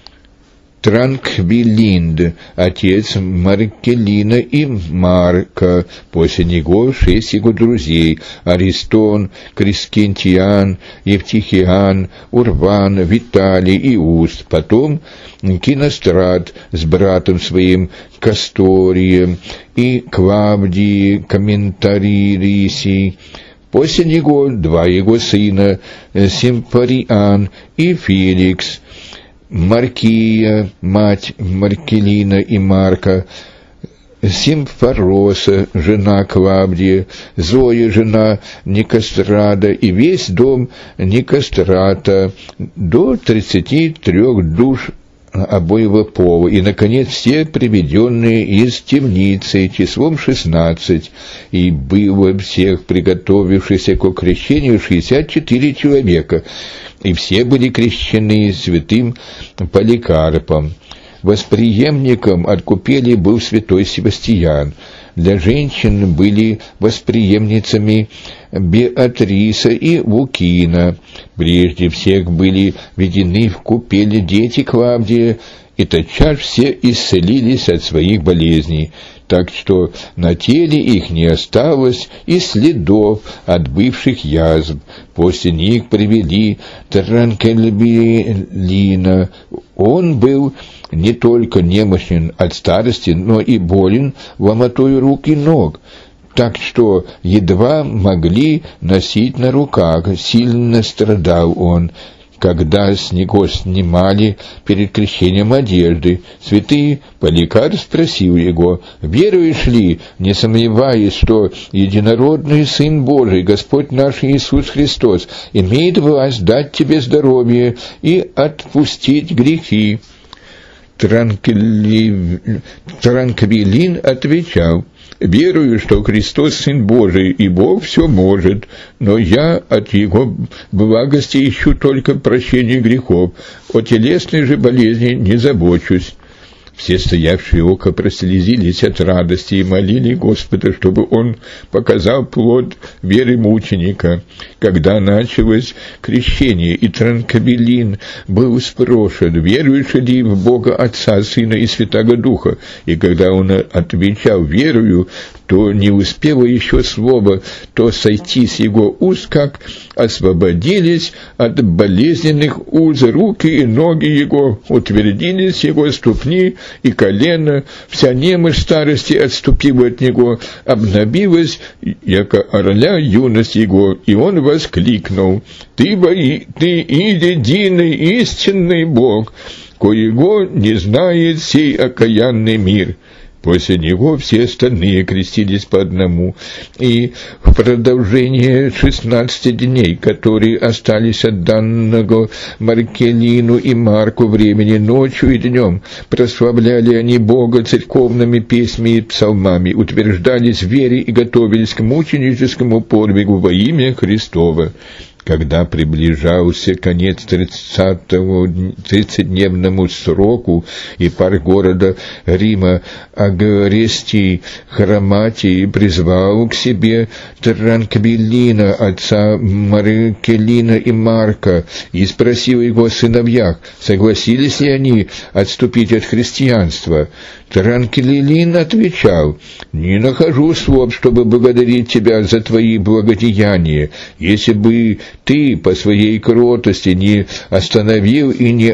Транквилинд, отец Маркелина и Марка, после него шесть его друзей: Аристон, Крискентиан, Евтихиан, Урван, Виталий и Уст, потом Кинострат с братом своим Касторием и Клавдий Комментаририсий. После него два его сына, Симпариан и Феликс, Маркия, мать Маркелина и Марка, Симфороса, жена Клавдия, Зоя, жена Никострата, и весь дом Никострата, до тридцати трех душ обоего пола, и, наконец, все приведенные из темницы числом шестнадцать, и было всех приготовившихся к крещению шестьдесят четыре человека, и все были крещены святым Поликарпом. Восприемником от купели был святой Себастьян. Для женщин были восприемницами Беатриса и Лукина. Прежде всех были введены в купели дети Клавдия, и тотчас все исцелились от своих болезней, так что на теле их не осталось и следов от бывших язв. После них привели Транквилина. Он был не только немощен от старости, но и болен ломотою рук и ног, так что едва могли носить на руках. Сильно страдал он. когда с него снимали перед крещением одежды. Святый Поликарп спросил его: «Веруешь ли, не сомневаясь, что единородный Сын Божий, Господь наш Иисус Христос, имеет власть дать тебе здоровье и отпустить грехи?» Транквилин отвечал: «Верую, что Христос Сын Божий, и Бог все может, но я от Его благости ищу только прощения грехов, о телесной же болезни не забочусь». Все стоявшие около прослезились от радости и молили Господа, чтобы Он показал плод веры мученика. Когда началось крещение, и Транквилин был спрошен, веруешь ли в Бога Отца, Сына и Святаго Духа, и когда он отвечал «верую», то не успело еще слово то сойти с его уст, как освободились от болезненных уз руки и ноги его, утвердились его ступни и колено, вся немощь старости отступила от него, обновилась, яко орля юность его, и он воскликнул: «Ты, бои, ты единый истинный Бог, коего не знает сей окаянный мир». После него все остальные крестились по одному, и в продолжение шестнадцати дней, которые остались от данного Маркелину и Марку времени, ночью и днем, прославляли они Бога церковными песнями и псалмами, утверждались в вере и готовились к мученическому подвигу во имя Христово. Когда приближался конец тридцатидневному сроку, и пар города Рима Агрестий Хроматий призвал к себе Транквилина, отца Маркелина и Марка, и спросил его о сыновьях, согласились ли они отступить от христианства. Транквилин отвечал: «Не нахожу слов, чтобы благодарить тебя за твои благодеяния. Если бы ты по своей кротости не остановил и не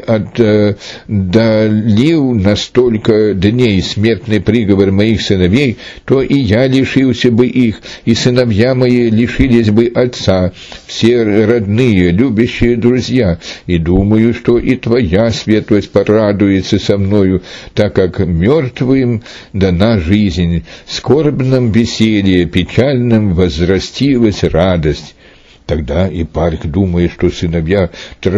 отдалил на столько дней смертный приговор моих сыновей, то и я лишился бы их, и сыновья мои лишились бы отца, все родные, любящие друзья, и думаю, что и твоя светлость порадуется со мною, так как мертв мертвым дана жизнь, скорбном веселье, печальном возрастилась радость». Тогда Епарх, думая, что сыновья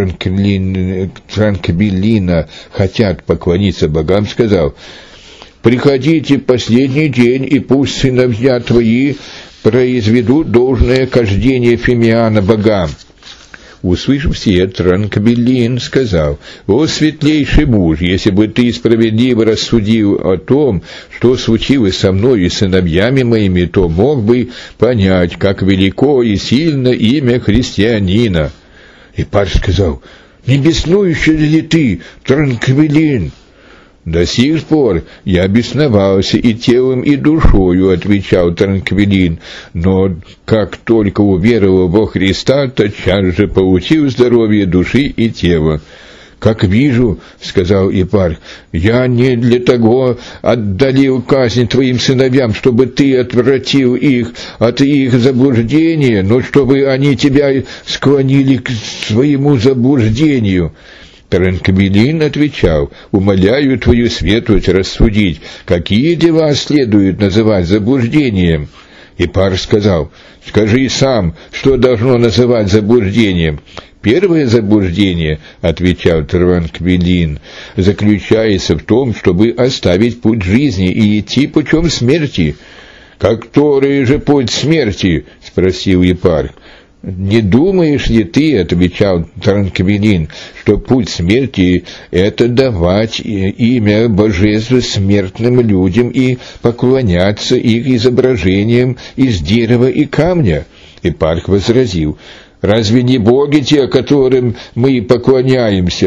Транквилина хотят поклониться богам, сказал: «Приходите в последний день, и пусть сыновья твои произведут должное кождение Фимиана богам». Услышав сие, Транквилин сказал: «О, светлейший муж, если бы ты справедливо рассудил о том, что случилось со мной и сыновьями моими, то мог бы понять, как велико и сильно имя христианина». И Епарх сказал: «Не беснуешься ли ты, Транквилин?» «До сих пор я бесновался и телом, и душою», — отвечал Транквилин, «но как только уверовал во Христа, тотчас же получил здоровье души и тела». «Как вижу, — сказал Епарх, — я не для того отдалил казнь твоим сыновьям, чтобы ты отвратил их от их заблуждения, но чтобы они тебя склонили к своему заблуждению». Транквилин отвечал: «Умоляю твою светлость рассудить, какие дела следует называть заблуждением». Епарх сказал: «Скажи сам, что должно называть заблуждением». «Первое заблуждение, — отвечал Транквилин, — заключается в том, чтобы оставить путь жизни и идти путем смерти». «Который же путь смерти?» — спросил Епарх. «Не думаешь ли ты, — отвечал Транквилин, — что путь смерти — это давать имя божества смертным людям и поклоняться их изображениям из дерева и камня?» Епарх возразил: «Разве не боги те, которым мы поклоняемся?»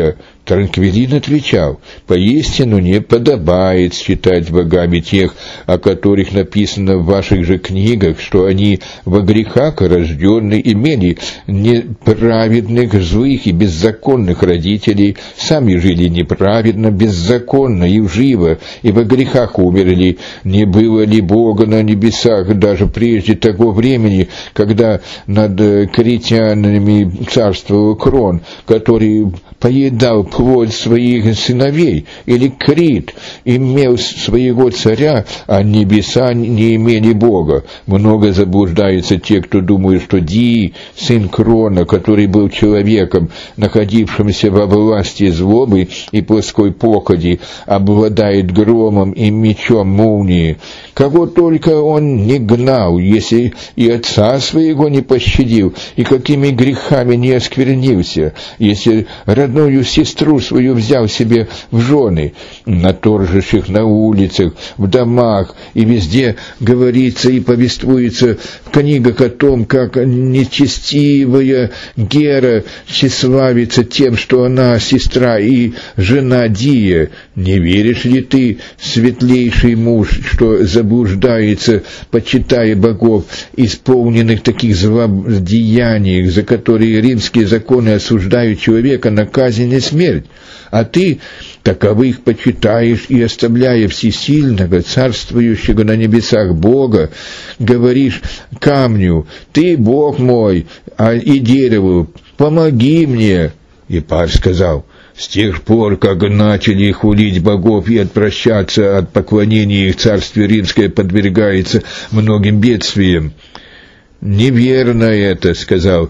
Транквилин отвечал: «Поистину не подобает считать богами тех, о которых написано в ваших же книгах, что они во грехах рожденные имели неправедных, злых и беззаконных родителей, сами жили неправедно, беззаконно и лживо, и во грехах умерли. Не было ли Бога на небесах даже прежде того времени, когда над критянами царствовал Крон, который поедал плоть своих сыновей, или Крит имел своего царя, а небеса не имели Бога? Много заблуждаются те, кто думают, что Дий, сын Крона, который был человеком, находившимся во власти злобы и плоской походи, обладает громом и мечом молнии. Кого только он не гнал, если и отца своего не пощадил, и какими грехами не осквернился, если родную сестру свою взял себе в жены. На торжищах, на улицах, в домах и везде говорится и повествуется в книгах о том, как нечестивая Гера тщеславится тем, что она сестра и жена Дия. Не веришь ли ты, светлейший муж, что заблуждается, почитая богов, исполненных таких злодеяний, за которые римские законы осуждают человека на казнь и смерть? А ты таковых почитаешь и, оставляя всесильного, царствующего на небесах Бога, говоришь камню: «Ты, Бог мой», а и дереву: «Помоги мне». И Пар сказал: «С тех пор, как начали хулить богов и отвращаться от поклонения их, царствие римское подвергается многим бедствиям». «Неверно это», — сказал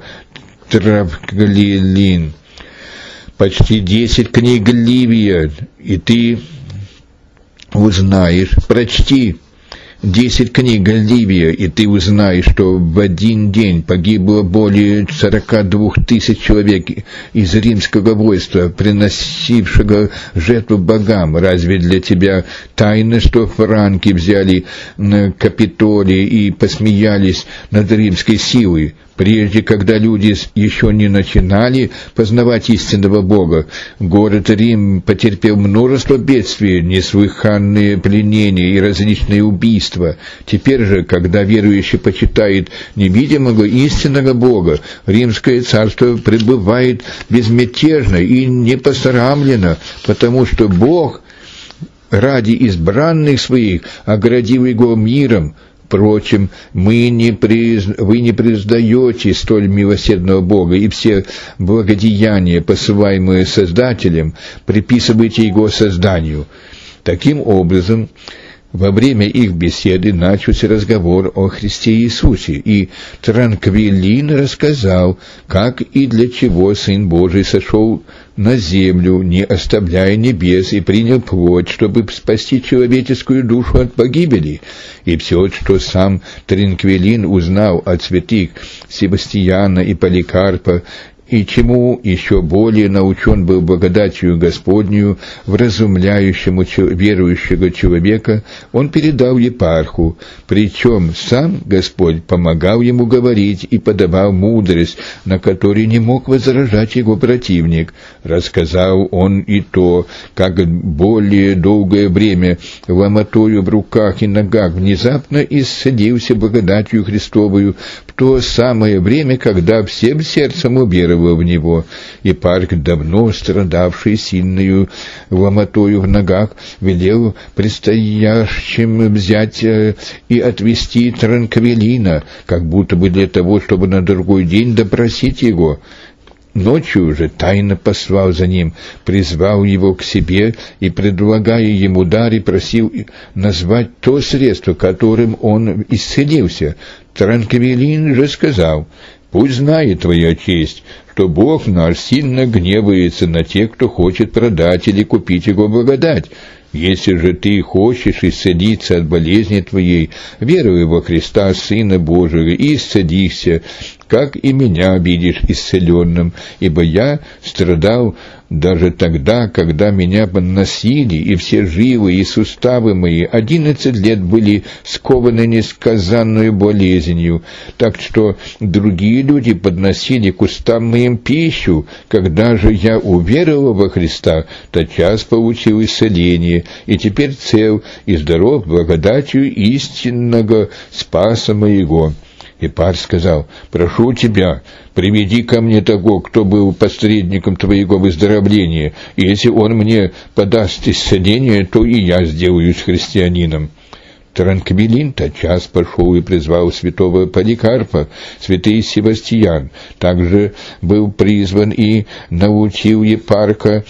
Транквилин. «Почти десять книг Ливия, и ты узнаешь, прочти десять книг Ливия, и ты узнаешь, что в один день погибло более сорока двух тысяч человек из римского войска, приносившего жертву богам. Разве для тебя тайна, что франки взяли на Капитолий и посмеялись над римской силой? Прежде, когда люди еще не начинали познавать истинного Бога, город Рим потерпел множество бедствий, неслыханные пленения и различные убийства. Теперь же, когда верующий почитает невидимого истинного Бога, римское царство пребывает безмятежно и непосрамленно, потому что Бог ради избранных своих оградил его миром. Впрочем, мы не приз... вы не признаете столь милосердного Бога, и все благодеяния, посылаемые Создателем, приписываете Его созданию». Таким образом, во время их беседы начался разговор о Христе Иисусе, и Транквилин рассказал, как и для чего Сын Божий сошел на землю, не оставляя небес, и принял плоть, чтобы спасти человеческую душу от погибели. И все, что сам Транквилин узнал от святых Себастьяна и Поликарпа, и чему еще более научен был благодатью Господню, вразумляющему верующего человека, он передал епарху, причем сам Господь помогал ему говорить и подавал мудрость, на которой не мог возражать его противник. Рассказал он и то, как более долгое время ломотою в руках и ногах внезапно исцелился благодатью Христовую в то самое время, когда всем сердцем уверовал в него. Епарх, давно страдавший сильную ломотою в ногах, велел предстоящим взять и отвести Транквилина, как будто бы для того, чтобы на другой день допросить его. Ночью уже тайно послал за ним, призвал его к себе и, предлагая ему дар, и просил назвать то средство, которым он исцелился. Транквилин же сказал: «Пусть знает твоя честь, что Бог наш сильно гневается на тех, кто хочет продать или купить его благодать. Если же ты хочешь исцелиться от болезни твоей, веруй во Христа, Сына Божия, и исцелишься, как и меня видишь исцеленным, ибо я страдал даже тогда, когда меня носили, и все жилы и суставы мои одиннадцать лет были скованы несказанную болезнью, так что другие люди подносили к устам моим пищу. Когда же я уверовал во Христа, тотчас получил исцеление, и теперь цел и здоров благодатью истинного Спаса моего». Епарх сказал: «Прошу тебя, приведи ко мне того, кто был посредником твоего выздоровления, и если он мне подаст исцеление, то и я сделаюсь христианином». Транквилин тотчас пошел и призвал святого Поликарпа, святый Севастиян. Также был призван и научил епарха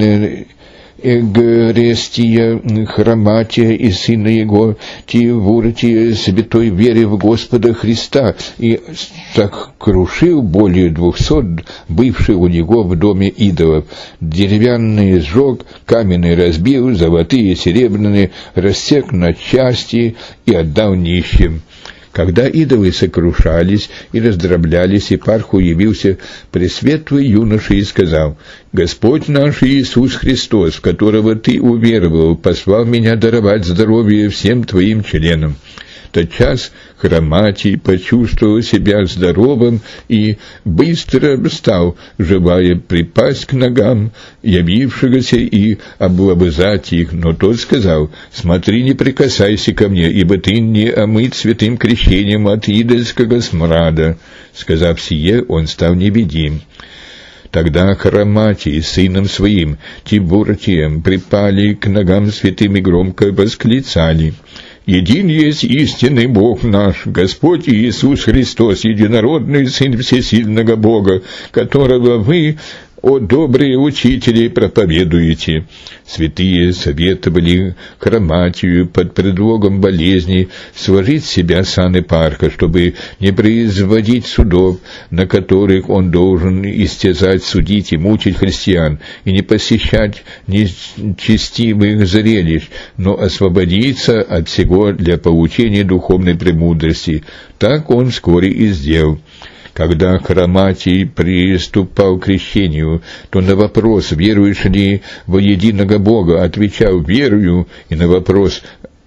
Эгрестия, Хроматия и сына его Тивуртия святой вере в Господа Христа, и так крушил более двухсот бывших у него в доме идолов. Деревянные сжег, каменные разбил, золотые и серебряные рассек на части и отдал нищим. Когда идолы сокрушались и раздроблялись, епарху явился пресветлый юноша и сказал: «Господь наш Иисус Христос, в которого ты уверовал, послал меня даровать здоровье всем твоим членам». Тотчас Хроматий почувствовал себя здоровым и быстро встал, желая припасть к ногам явившегося и облобызать их. Но тот сказал: «Смотри, не прикасайся ко мне, ибо ты не омыт святым крещением от идольского смрада». Сказав сие, он стал невидим. Тогда Хроматий с сыном своим Тибуртием припали к ногам святым и громко восклицали: «Един есть истинный Бог наш, Господь Иисус Христос, единородный Сын Всесильного Бога, которого вы, о добрые учители, проповедуете». Святые советовали Хроматию под предлогом болезни сложить с себя сан епарха, чтобы не производить судов, на которых он должен истязать, судить и мучить христиан, и не посещать нечестивых зрелищ, но освободиться от всего для получения духовной премудрости. Так он вскоре и сделал. Когда Хроматий приступал к крещению, то на вопрос, веруешь ли во единого Бога, отвечал: «Верую», и на вопрос,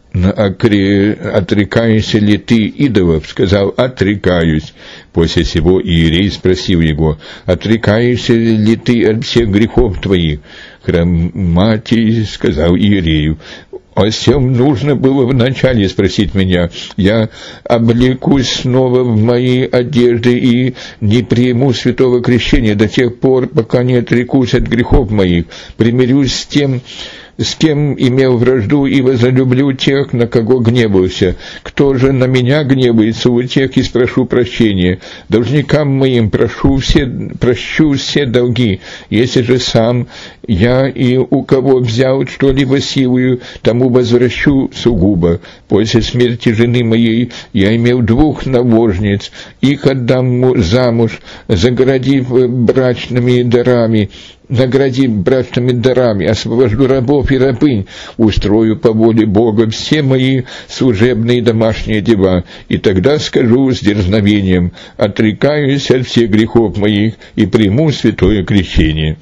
«Отрекаешься ли ты идолов?» сказал: «Отрекаюсь». После сего иерей спросил его: «Отрекаешься ли ты от всех грехов твоих?» Хроматий сказал иерею: «О сем нужно было вначале спросить меня. Я облекусь снова в мои одежды и не приму святого крещения до тех пор, пока не отрекусь от грехов моих, примирюсь с тем, с кем имел вражду, и возлюблю тех, на кого гневался. Кто же на меня гневается, у тех и спрошу прощения. Должникам моим прошу все, прощу все долги. Если же сам я и у кого взял что-либо силою, тому возвращу сугубо. После смерти жены моей я имел двух наложниц, их отдам замуж, загородив брачными дарами, наградив брачными дарами, освобожду рабов и рабынь, устрою по воле Бога все мои служебные домашние дела, и тогда скажу с дерзновением: отрекаюсь от всех грехов моих и приму святое крещение».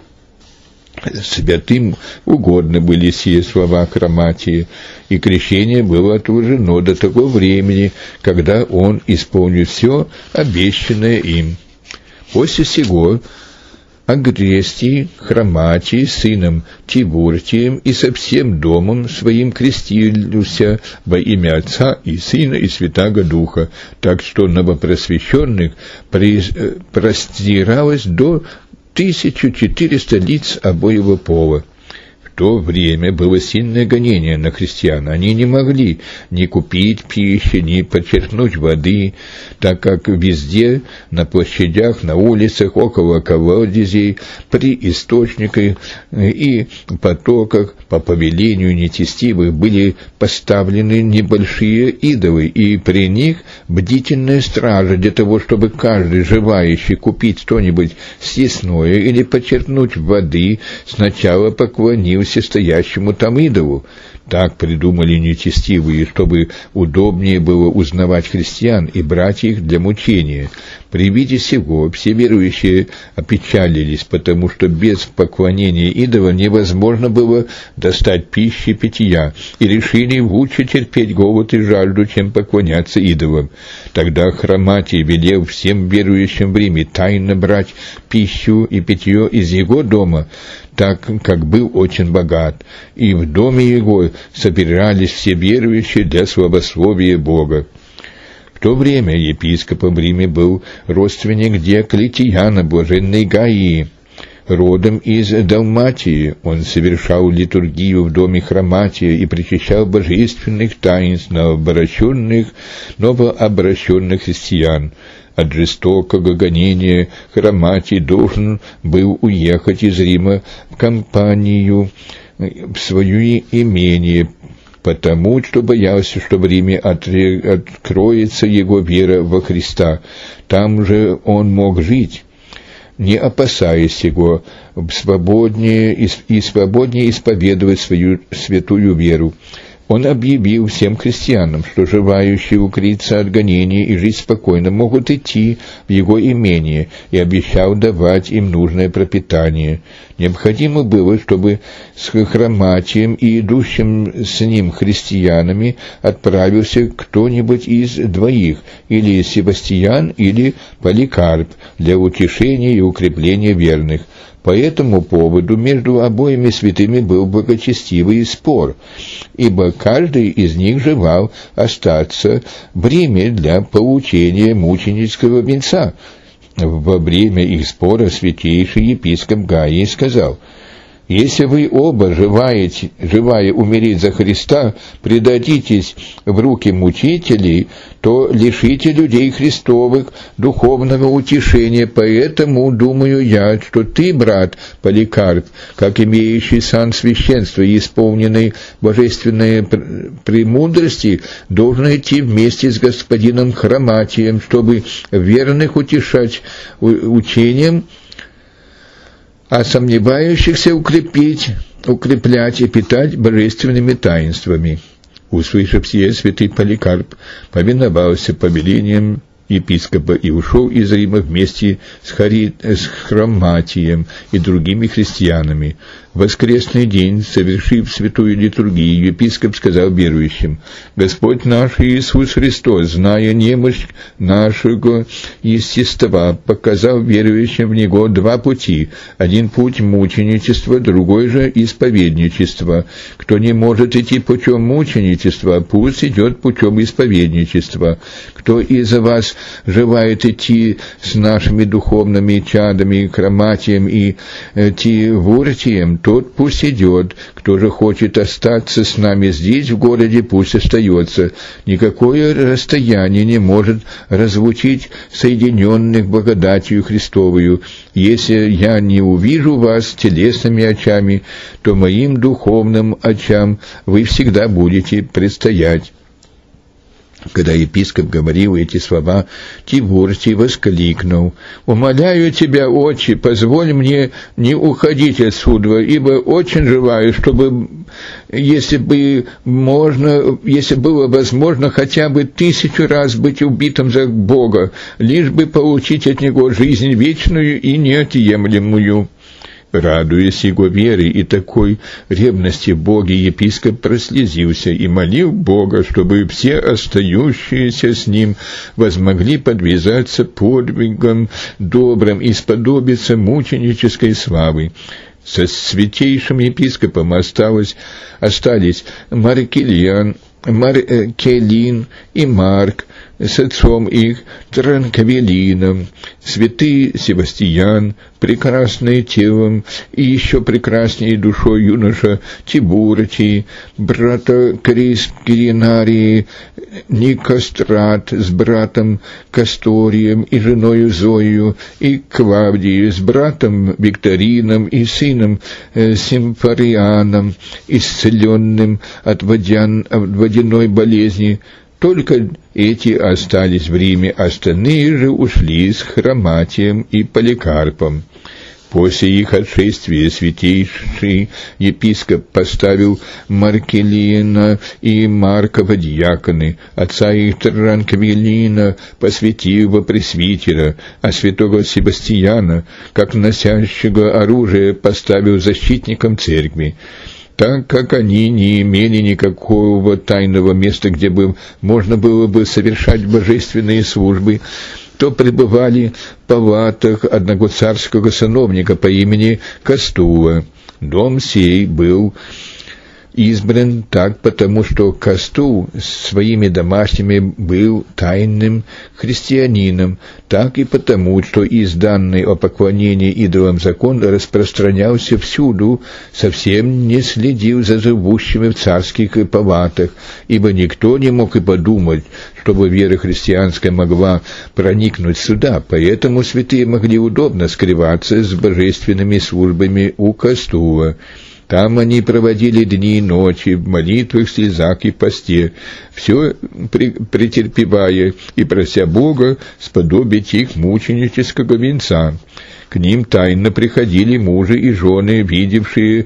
Святым угодны были сие слова Хроматии, и крещение было отложено до того времени, когда он исполнит все обещанное им. После сего Агрестий, Хроматий, сыном Тивуртием и со всем домом своим крестилися во имя Отца и Сына и Святаго Духа, так что новопросвященных простиралось до тысячи четырёхсот лиц обоего пола. В то время было сильное гонение на христиан. Они не могли ни купить пищи, ни почерпнуть воды, так как везде, на площадях, на улицах, около колодезей, при источниках и потоках, по повелению нечестивых, были поставлены небольшие идолы, и при них бдительная стража для того, чтобы каждый желающий купить что-нибудь съестное или почерпнуть воды, сначала поклонился Иисусе, стоящему там идолу. Так придумали нечестивые, чтобы удобнее было узнавать христиан и брать их для мучения. При виде сего все верующие опечалились, потому что без поклонения идолам невозможно было достать пищи и питья, и решили лучше терпеть голод и жажду, чем поклоняться идолам. Тогда Хроматий велел всем верующим в Риме тайно брать пищу и питье из его дома, так как был очень богат, и в доме его собирались все верующие для славословия Бога. В то время епископом в Риме был родственник Диоклетиана, блаженной Гаии, родом из Далматии. Он совершал литургию в доме Хроматия и причащал божественных таинств новообращенных, новообращенных христиан. От жестокого гонения Хроматий должен был уехать из Рима в Кампанию, в свое имение, потому что боялся, что в Риме откроется его вера во Христа. Там же он мог жить, не опасаясь его, свободнее и, и свободнее исповедовать свою святую веру. Он объявил всем христианам, что желающие укрыться от гонения и жить спокойно могут идти в его имение, и обещал давать им нужное пропитание. Необходимо было, чтобы с Хроматием и идущим с ним христианами отправился кто-нибудь из двоих, или Севастиян, или Поликарп, для утешения и укрепления верных. По этому поводу между обоими святыми был благочестивый спор, ибо каждый из них желал остаться в Риме для получения мученического венца. Во время их спора святейший епископ Гаий сказал: «Если вы оба, желаете, желая умереть за Христа, предадитесь в руки мучителей, то лишите людей Христовых духовного утешения. Поэтому думаю я, что ты, брат Поликарп, как имеющий сан священства и исполненный божественной премудрости, должен идти вместе с господином Хроматием, чтобы верных утешать учением, а сомневающихся укрепить, укреплять и питать божественными таинствами». Услышав сие, святый Поликарп повиновался повелениям епископа и ушел из Рима вместе с, Хари... с Хроматием и другими христианами. В воскресный день, совершив святую литургию, епископ сказал верующим: «Господь наш Иисус Христос, зная немощь нашего естества, показал верующим в Него два пути. Один путь мученичества, другой же исповедничества. Кто не может идти путем мученичества, пусть идет путем исповедничества. Кто из вас желает идти с нашими духовными чадами, Хроматием и э, Тивуртием, тот пусть идет. Кто же хочет остаться с нами здесь, в городе, пусть остается. Никакое расстояние не может разлучить соединенных благодатью Христовою. Если я не увижу вас телесными очами, то моим духовным очам вы всегда будете предстоять». Когда епископ говорил эти слова, Тивуртий воскликнул: «Умоляю тебя, отче, позволь мне не уходить отсюда, ибо очень желаю, чтобы, если бы можно, если было возможно, хотя бы тысячу раз быть убитым за Бога, лишь бы получить от Него жизнь вечную и неотъемлемую». Радуясь его вере и такой ревности в Боге, епископ прослезился и молил Бога, чтобы все остающиеся с ним возмогли подвязаться подвигом добрым и сподобиться мученической славы. Со святейшим епископом осталось, остались Маркелиан, Маркелин и Марк, с отцом их Транквелином, святый Севастиян, прекрасный телом и еще прекраснее душой юноша Тибуртий, брата Крискиринарии, Никострат с братом Касторием и женою Зою, и Клавдию с братом Викторином и сыном э, Симфарианом, исцеленным от, водян, от водяной болезни. Только эти остались в Риме, остальные же ушли с Хроматием и Поликарпом. После их отшествия святейший епископ поставил Маркелина и Марка в диаконы, отца их Транквилина посвятил во пресвитера, а святого Себастьяна, как носящего оружие, поставил защитником церкви. Так как они не имели никакого тайного места, где бы можно было бы совершать божественные службы, то пребывали в палатах одного царского сановника по имени Кастула. Дом сей был избран так, потому что Кастул своими домашними был тайным христианином, так и потому, что изданный о поклонении идолам закон распространялся всюду, совсем не следил за живущими в царских палатах, ибо никто не мог и подумать, чтобы вера христианская могла проникнуть сюда, поэтому святые могли удобно скрываться с божественными службами у Кастула. Там они проводили дни и ночи в молитвах, слезах и посте, все претерпевая и прося Бога сподобить их мученического венца. К ним тайно приходили мужи и жены, видевшие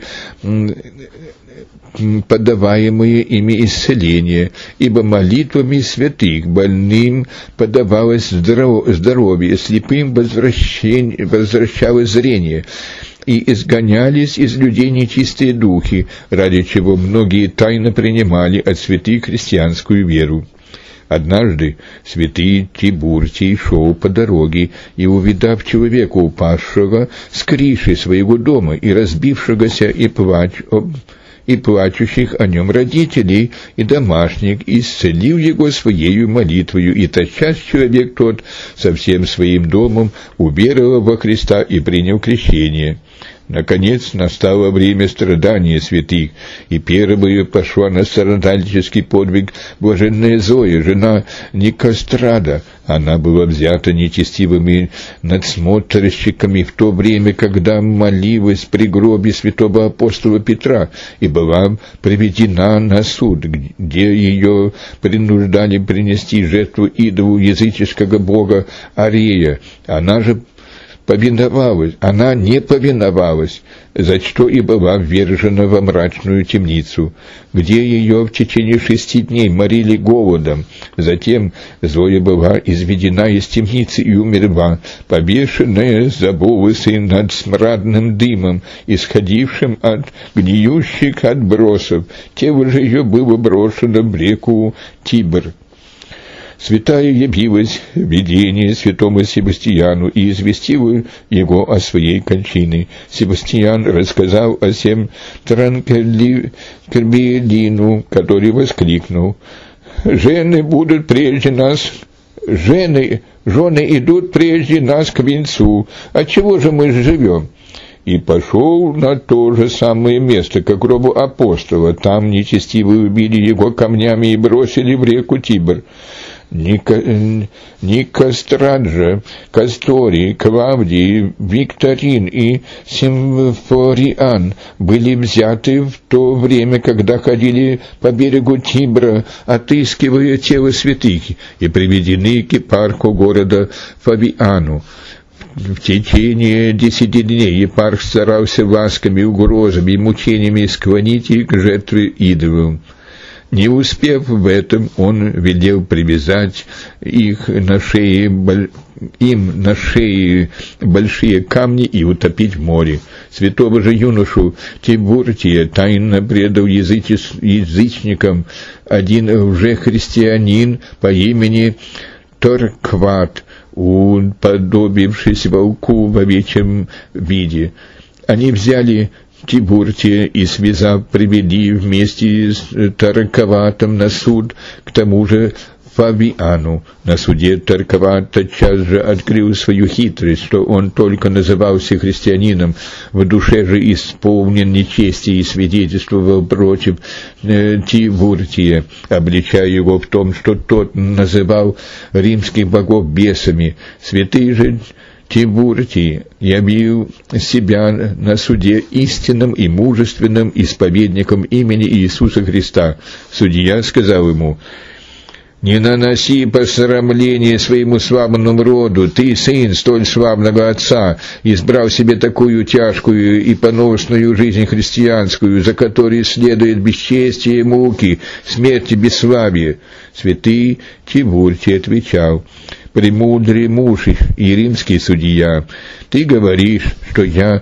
подаваемые ими исцеления, ибо молитвами святых больным подавалось здоровье, слепым возвращалось зрение, и изгонялись из людей нечистые духи, ради чего многие тайно принимали от святых христианскую веру. Однажды святый Тибуртий шел по дороге и, увидав человека, упавшего с крыши своего дома и разбившегося и плач... и плачущих о нем родителей и домашних, исцелил его своею молитвою, и тотчас человек тот со всем своим домом уверовал во Христа и принял крещение. Наконец настало время страдания святых, и первою пошла на страдальческий подвиг блаженная Зоя, жена Никострада. Она была взята нечестивыми надсмотрщиками в то время, когда молилась при гробе святого апостола Петра, и была приведена на суд, где ее принуждали принести жертву идолу языческого бога Арея. Она же повиновалась, она не повиновалась, за что и была ввержена во мрачную темницу, где ее в течение шести дней морили голодом. Затем Зоя была изведена из темницы и умерла, повешенная за волосы над смрадным дымом, исходившим от гниющих отбросов. Тело же ее было брошено в реку Тибр. Святая явилась в видении святому Себастьяну и известила его о своей кончине. Себастьян рассказал о сем Транквилину, который воскликнул: «Жены будут прежде нас, жены, жены идут прежде нас к венцу, отчего же мы живем?» И пошел на то же самое место, к гробу апостола. Там нечестивые убили его камнями и бросили в реку Тибр. Никостраджа, Касторий, Клавдий, Викторин и Симфориан были взяты в то время, когда ходили по берегу Тибра, отыскивая тело святых, и приведены к епарху города Фавиану. В течение десяти дней епарх старался ласками, угрозами и мучениями склонить их к жертве идолам. Не успев в этом, он велел привязать их на шее, им на шее большие камни и утопить в море. Святого же юношу Тибуртия тайно предал язычникам один лжехристианин по имени Торкват, уподобившись волку в овечьем виде. Они взяли Тибуртия и, связав, привели вместе с Торкватом на суд, к тому же Фавиану. На суде Торкват тотчас же открыл свою хитрость, что он только назывался христианином, в душе же исполнен нечестия, и свидетельствовал против э, Тибуртия, обличая его в том, что тот называл римских богов бесами. Святый же Тибуртий явил себя на суде истинным и мужественным исповедником имени Иисуса Христа. Судья сказал ему: Не наноси посрамление своему славному роду. Ты, сын столь славного отца, избрал себе такую тяжкую и поносную жизнь христианскую, за которой следует бесчестие и муки, смерть и бесславие. Святый Тибуртий отвечал: «Премудрый муж и римский судья, ты говоришь, что я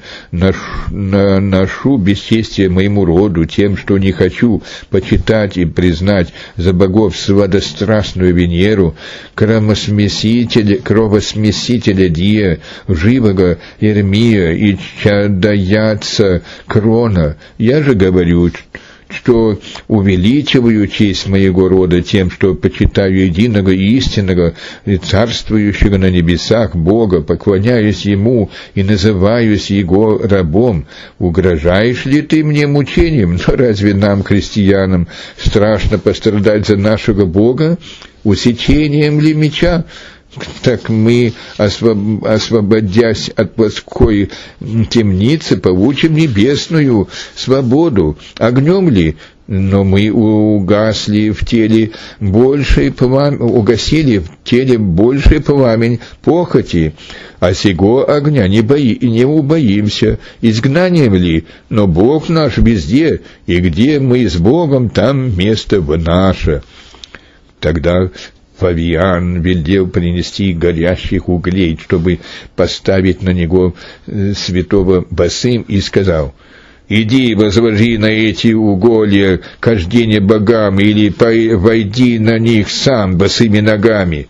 наношу бесчестие моему роду тем, что не хочу почитать и признать за богов сладострастную Венеру, кровосмесителя, кровосмесителя Дия, живого Ермия и чадоядца Крона. Я же говорю, что увеличиваю честь моего рода тем, что почитаю единого и истинного, и царствующего на небесах Бога, поклоняюсь Ему и называюсь Его рабом. Угрожаешь ли ты мне мучением? Но разве нам, христианам, страшно пострадать за нашего Бога? Усечением ли меча? Так мы, освободясь от плоской темницы, получим небесную свободу. Огнем ли? Но мы угасли в теле больший пламень, угасили в теле больший пламень похоти, а сего огня не, бои, не убоимся. Изгнанием ли? Но Бог наш везде, и где мы с Богом, там место наше». Тогда Фавиан велел принести горящих углей, чтобы поставить на него святого босым, и сказал: «Иди, возложи на эти уголья кождение богам, или войди на них сам босыми ногами».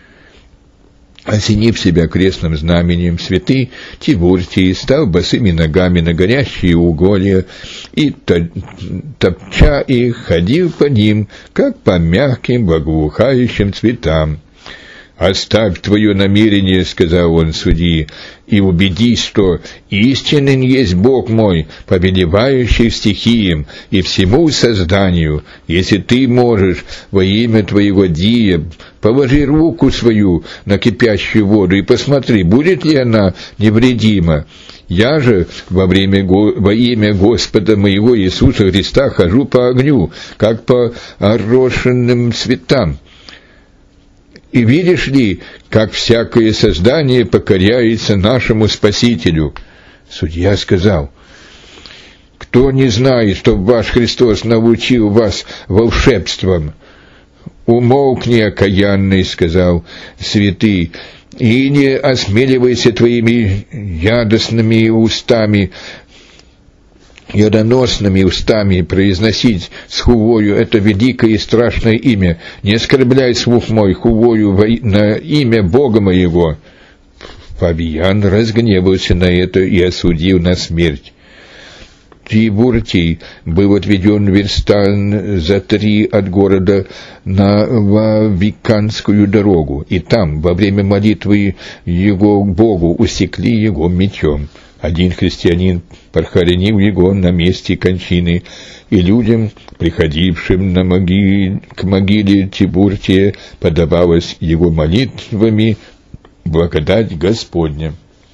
Осенив себя крестным знаменем, святый Тибуртий стал босыми ногами на горящие уголья и, топча их, ходил по ним, как по мягким благоухающим цветам. «Оставь твое намерение, — сказал он судьи, — и убедись, что истинен есть Бог мой, повелевающий стихиям и всему созданию. Если ты можешь во имя твоего Дия, положи руку свою на кипящую воду и посмотри, будет ли она невредима. Я же во, время, во имя Господа моего Иисуса Христа хожу по огню, как по орошенным цветам. И видишь ли, как всякое создание покоряется нашему Спасителю?» Судья сказал: «Кто не знает, что ваш Христос научил вас волшебствам?» «Умолкни, окаянный, — сказал святый, — и не осмеливайся твоими ядостными устами, ядоносными устами произносить с хулою это великое и страшное имя. Не оскорбляй слух мой хулою на имя Бога моего». Фавиан разгневался на это и осудил на смерть. Тибуртий был отведен в верстан за три от города на Вавиканскую дорогу, и там во время молитвы его Богу усекли его мечом. Один христианин похоронил его на месте кончины, и людям, приходившим на могиле, к могиле Тибуртия, подавалось его молитвами благодать Господня.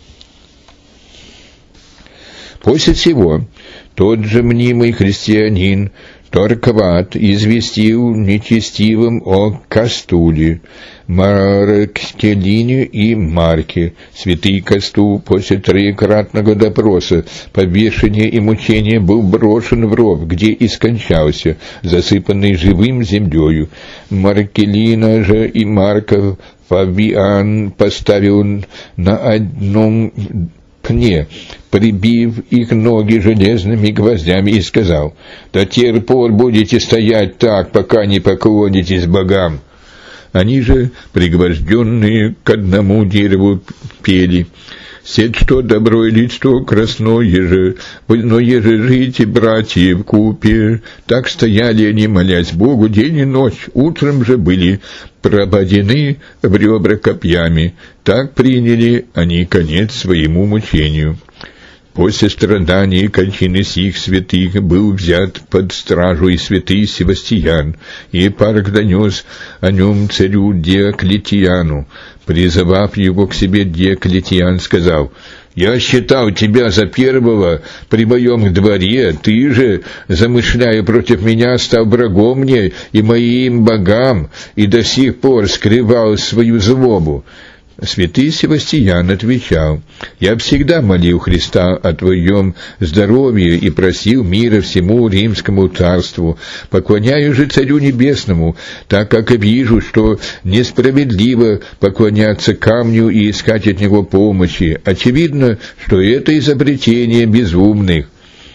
После всего тот же мнимый христианин Торкват известил нечестивым о Кастуле, Маркелине и Марке. Святый Кастул после троекратного допроса, повешения и мучения был брошен в ров, где и скончался, засыпанный живым землею. Маркелина же и Марка Фавиан поставил на одном пне, прибив их ноги железными гвоздями, и сказал: «До тех пор будете стоять так, пока не поклонитесь богам». Они же, пригвожденные к одному дереву, пели: «Сеть что добро и лицо красное же, но еже жите, братья, в купе». Так стояли они, молясь Богу день и ночь, утром же были прободены в ребра копьями. Так приняли они конец своему мучению. После страданий и кончины сих святых был взят под стражу и святый Севастиян, и Епарх донес о нем царю Диоклетиану. Призывав его к себе, Диоклетиан сказал: Я считал тебя за первого при моем дворе, ты же, замышляя против меня, стал врагом мне и моим богам, и до сих пор скрывал свою злобу». Святый Севастиян отвечал: «Я всегда молил Христа о твоем здоровье и просил мира всему римскому царству. Поклоняю же Царю Небесному, так как вижу, что несправедливо поклоняться камню и искать от него помощи. Очевидно, что это изобретение безумных».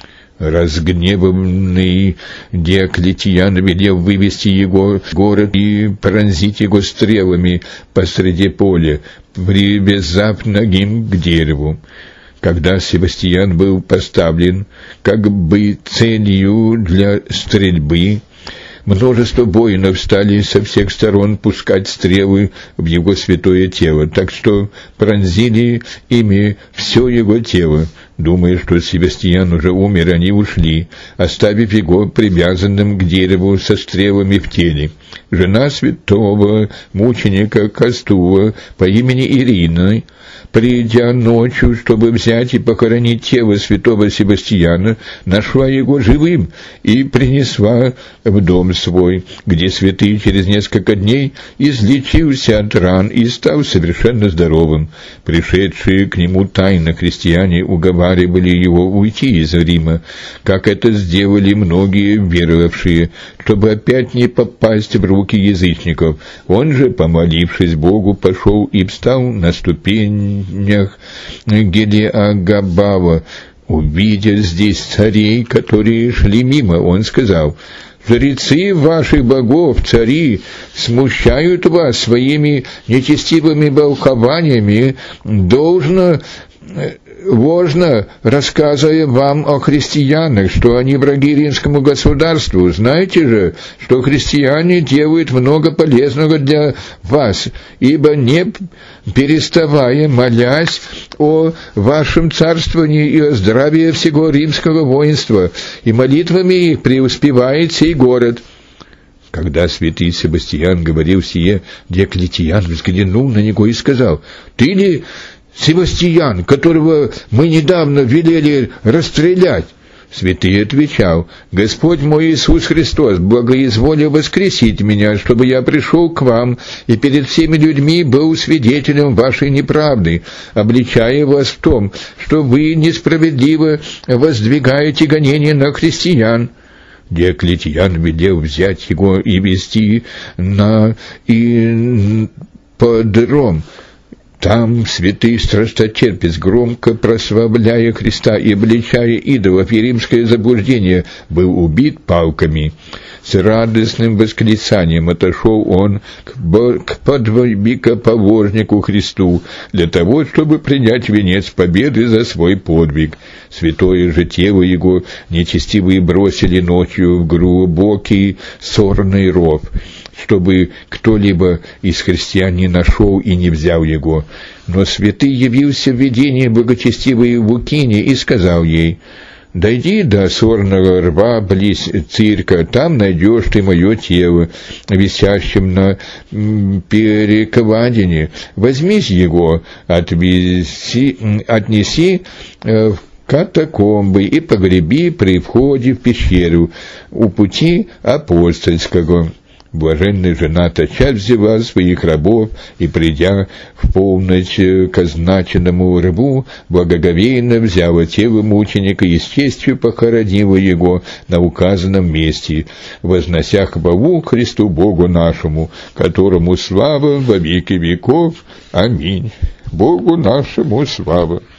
Разгневанный Диоклетиан велел вывести его в город и пронзить его стрелами посреди поля, привязав ногим к дереву. Когда Севастиян был поставлен как бы целью для стрельбы, множество воинов стали со всех сторон пускать стрелы в его святое тело, так что пронзили ими все его тело. Думая, что Севастиян уже умер, они ушли, оставив его привязанным к дереву со стрелами в теле. Жена святого мученика Кастула по имени Ирина, придя ночью, чтобы взять и похоронить тело святого Севастияна, нашла его живым и принесла в дом свой, где святый через несколько дней излечился от ран и стал совершенно здоровым. Пришедшие к нему тайно христиане уговаривали его уйти из Рима, как это сделали многие веровавшие, чтобы опять не попасть в руки язычников. Он же, помолившись Богу, пошел и встал на ступенях Гелиагабава. Увидя здесь царей, которые шли мимо, он сказал: «Жрецы ваших богов, цари, смущают вас своими нечестивыми болтованиями, должно, важно, рассказывая вам о христианах, что они враги римскому государству. Знаете же, что христиане делают много полезного для вас, ибо не переставая, молясь о вашем царствовании и о здравии всего римского воинства, и молитвами их преуспевает сей город». Когда святый Севастиян говорил сие, Диоклетиан взглянул на него и сказал: «Ты ли Севастиян, которого мы недавно велели расстрелять?» Святый отвечал: «Господь мой Иисус Христос благоизволил воскресить меня, чтобы я пришел к вам и перед всеми людьми был свидетелем вашей неправды, обличая вас в том, что вы несправедливо воздвигаете гонения на христиан». Диоклетиан велел взять его и вести на ипподром. Там святый страстотерпец, громко прославляя Христа и обличая идолов и римское заблуждение, был убит палками. С радостным восклицанием отошел он к подвигоповожнику Христу для того, чтобы принять венец победы за свой подвиг. Святое же тело его нечестивые бросили ночью в глубокий сорный ров, чтобы кто-либо из христиан не нашел и не взял его. Но святый явился в видении благочестивой Лукине и сказал ей: «Дойди до сорного рва близ цирка, там найдешь ты мое тело, висящим на перекладине. Возьмись его, отвези, отнеси в катакомбы и погреби при входе в пещеру у пути апостольского». Блаженная жена тотчас взяла своих рабов и, придя в полночь к означенному рву, благоговейно взяла тело мученика и с честью похоронила его на указанном месте, вознося хвалу Христу Богу нашему, которому слава во веки веков. Аминь. Богу нашему слава.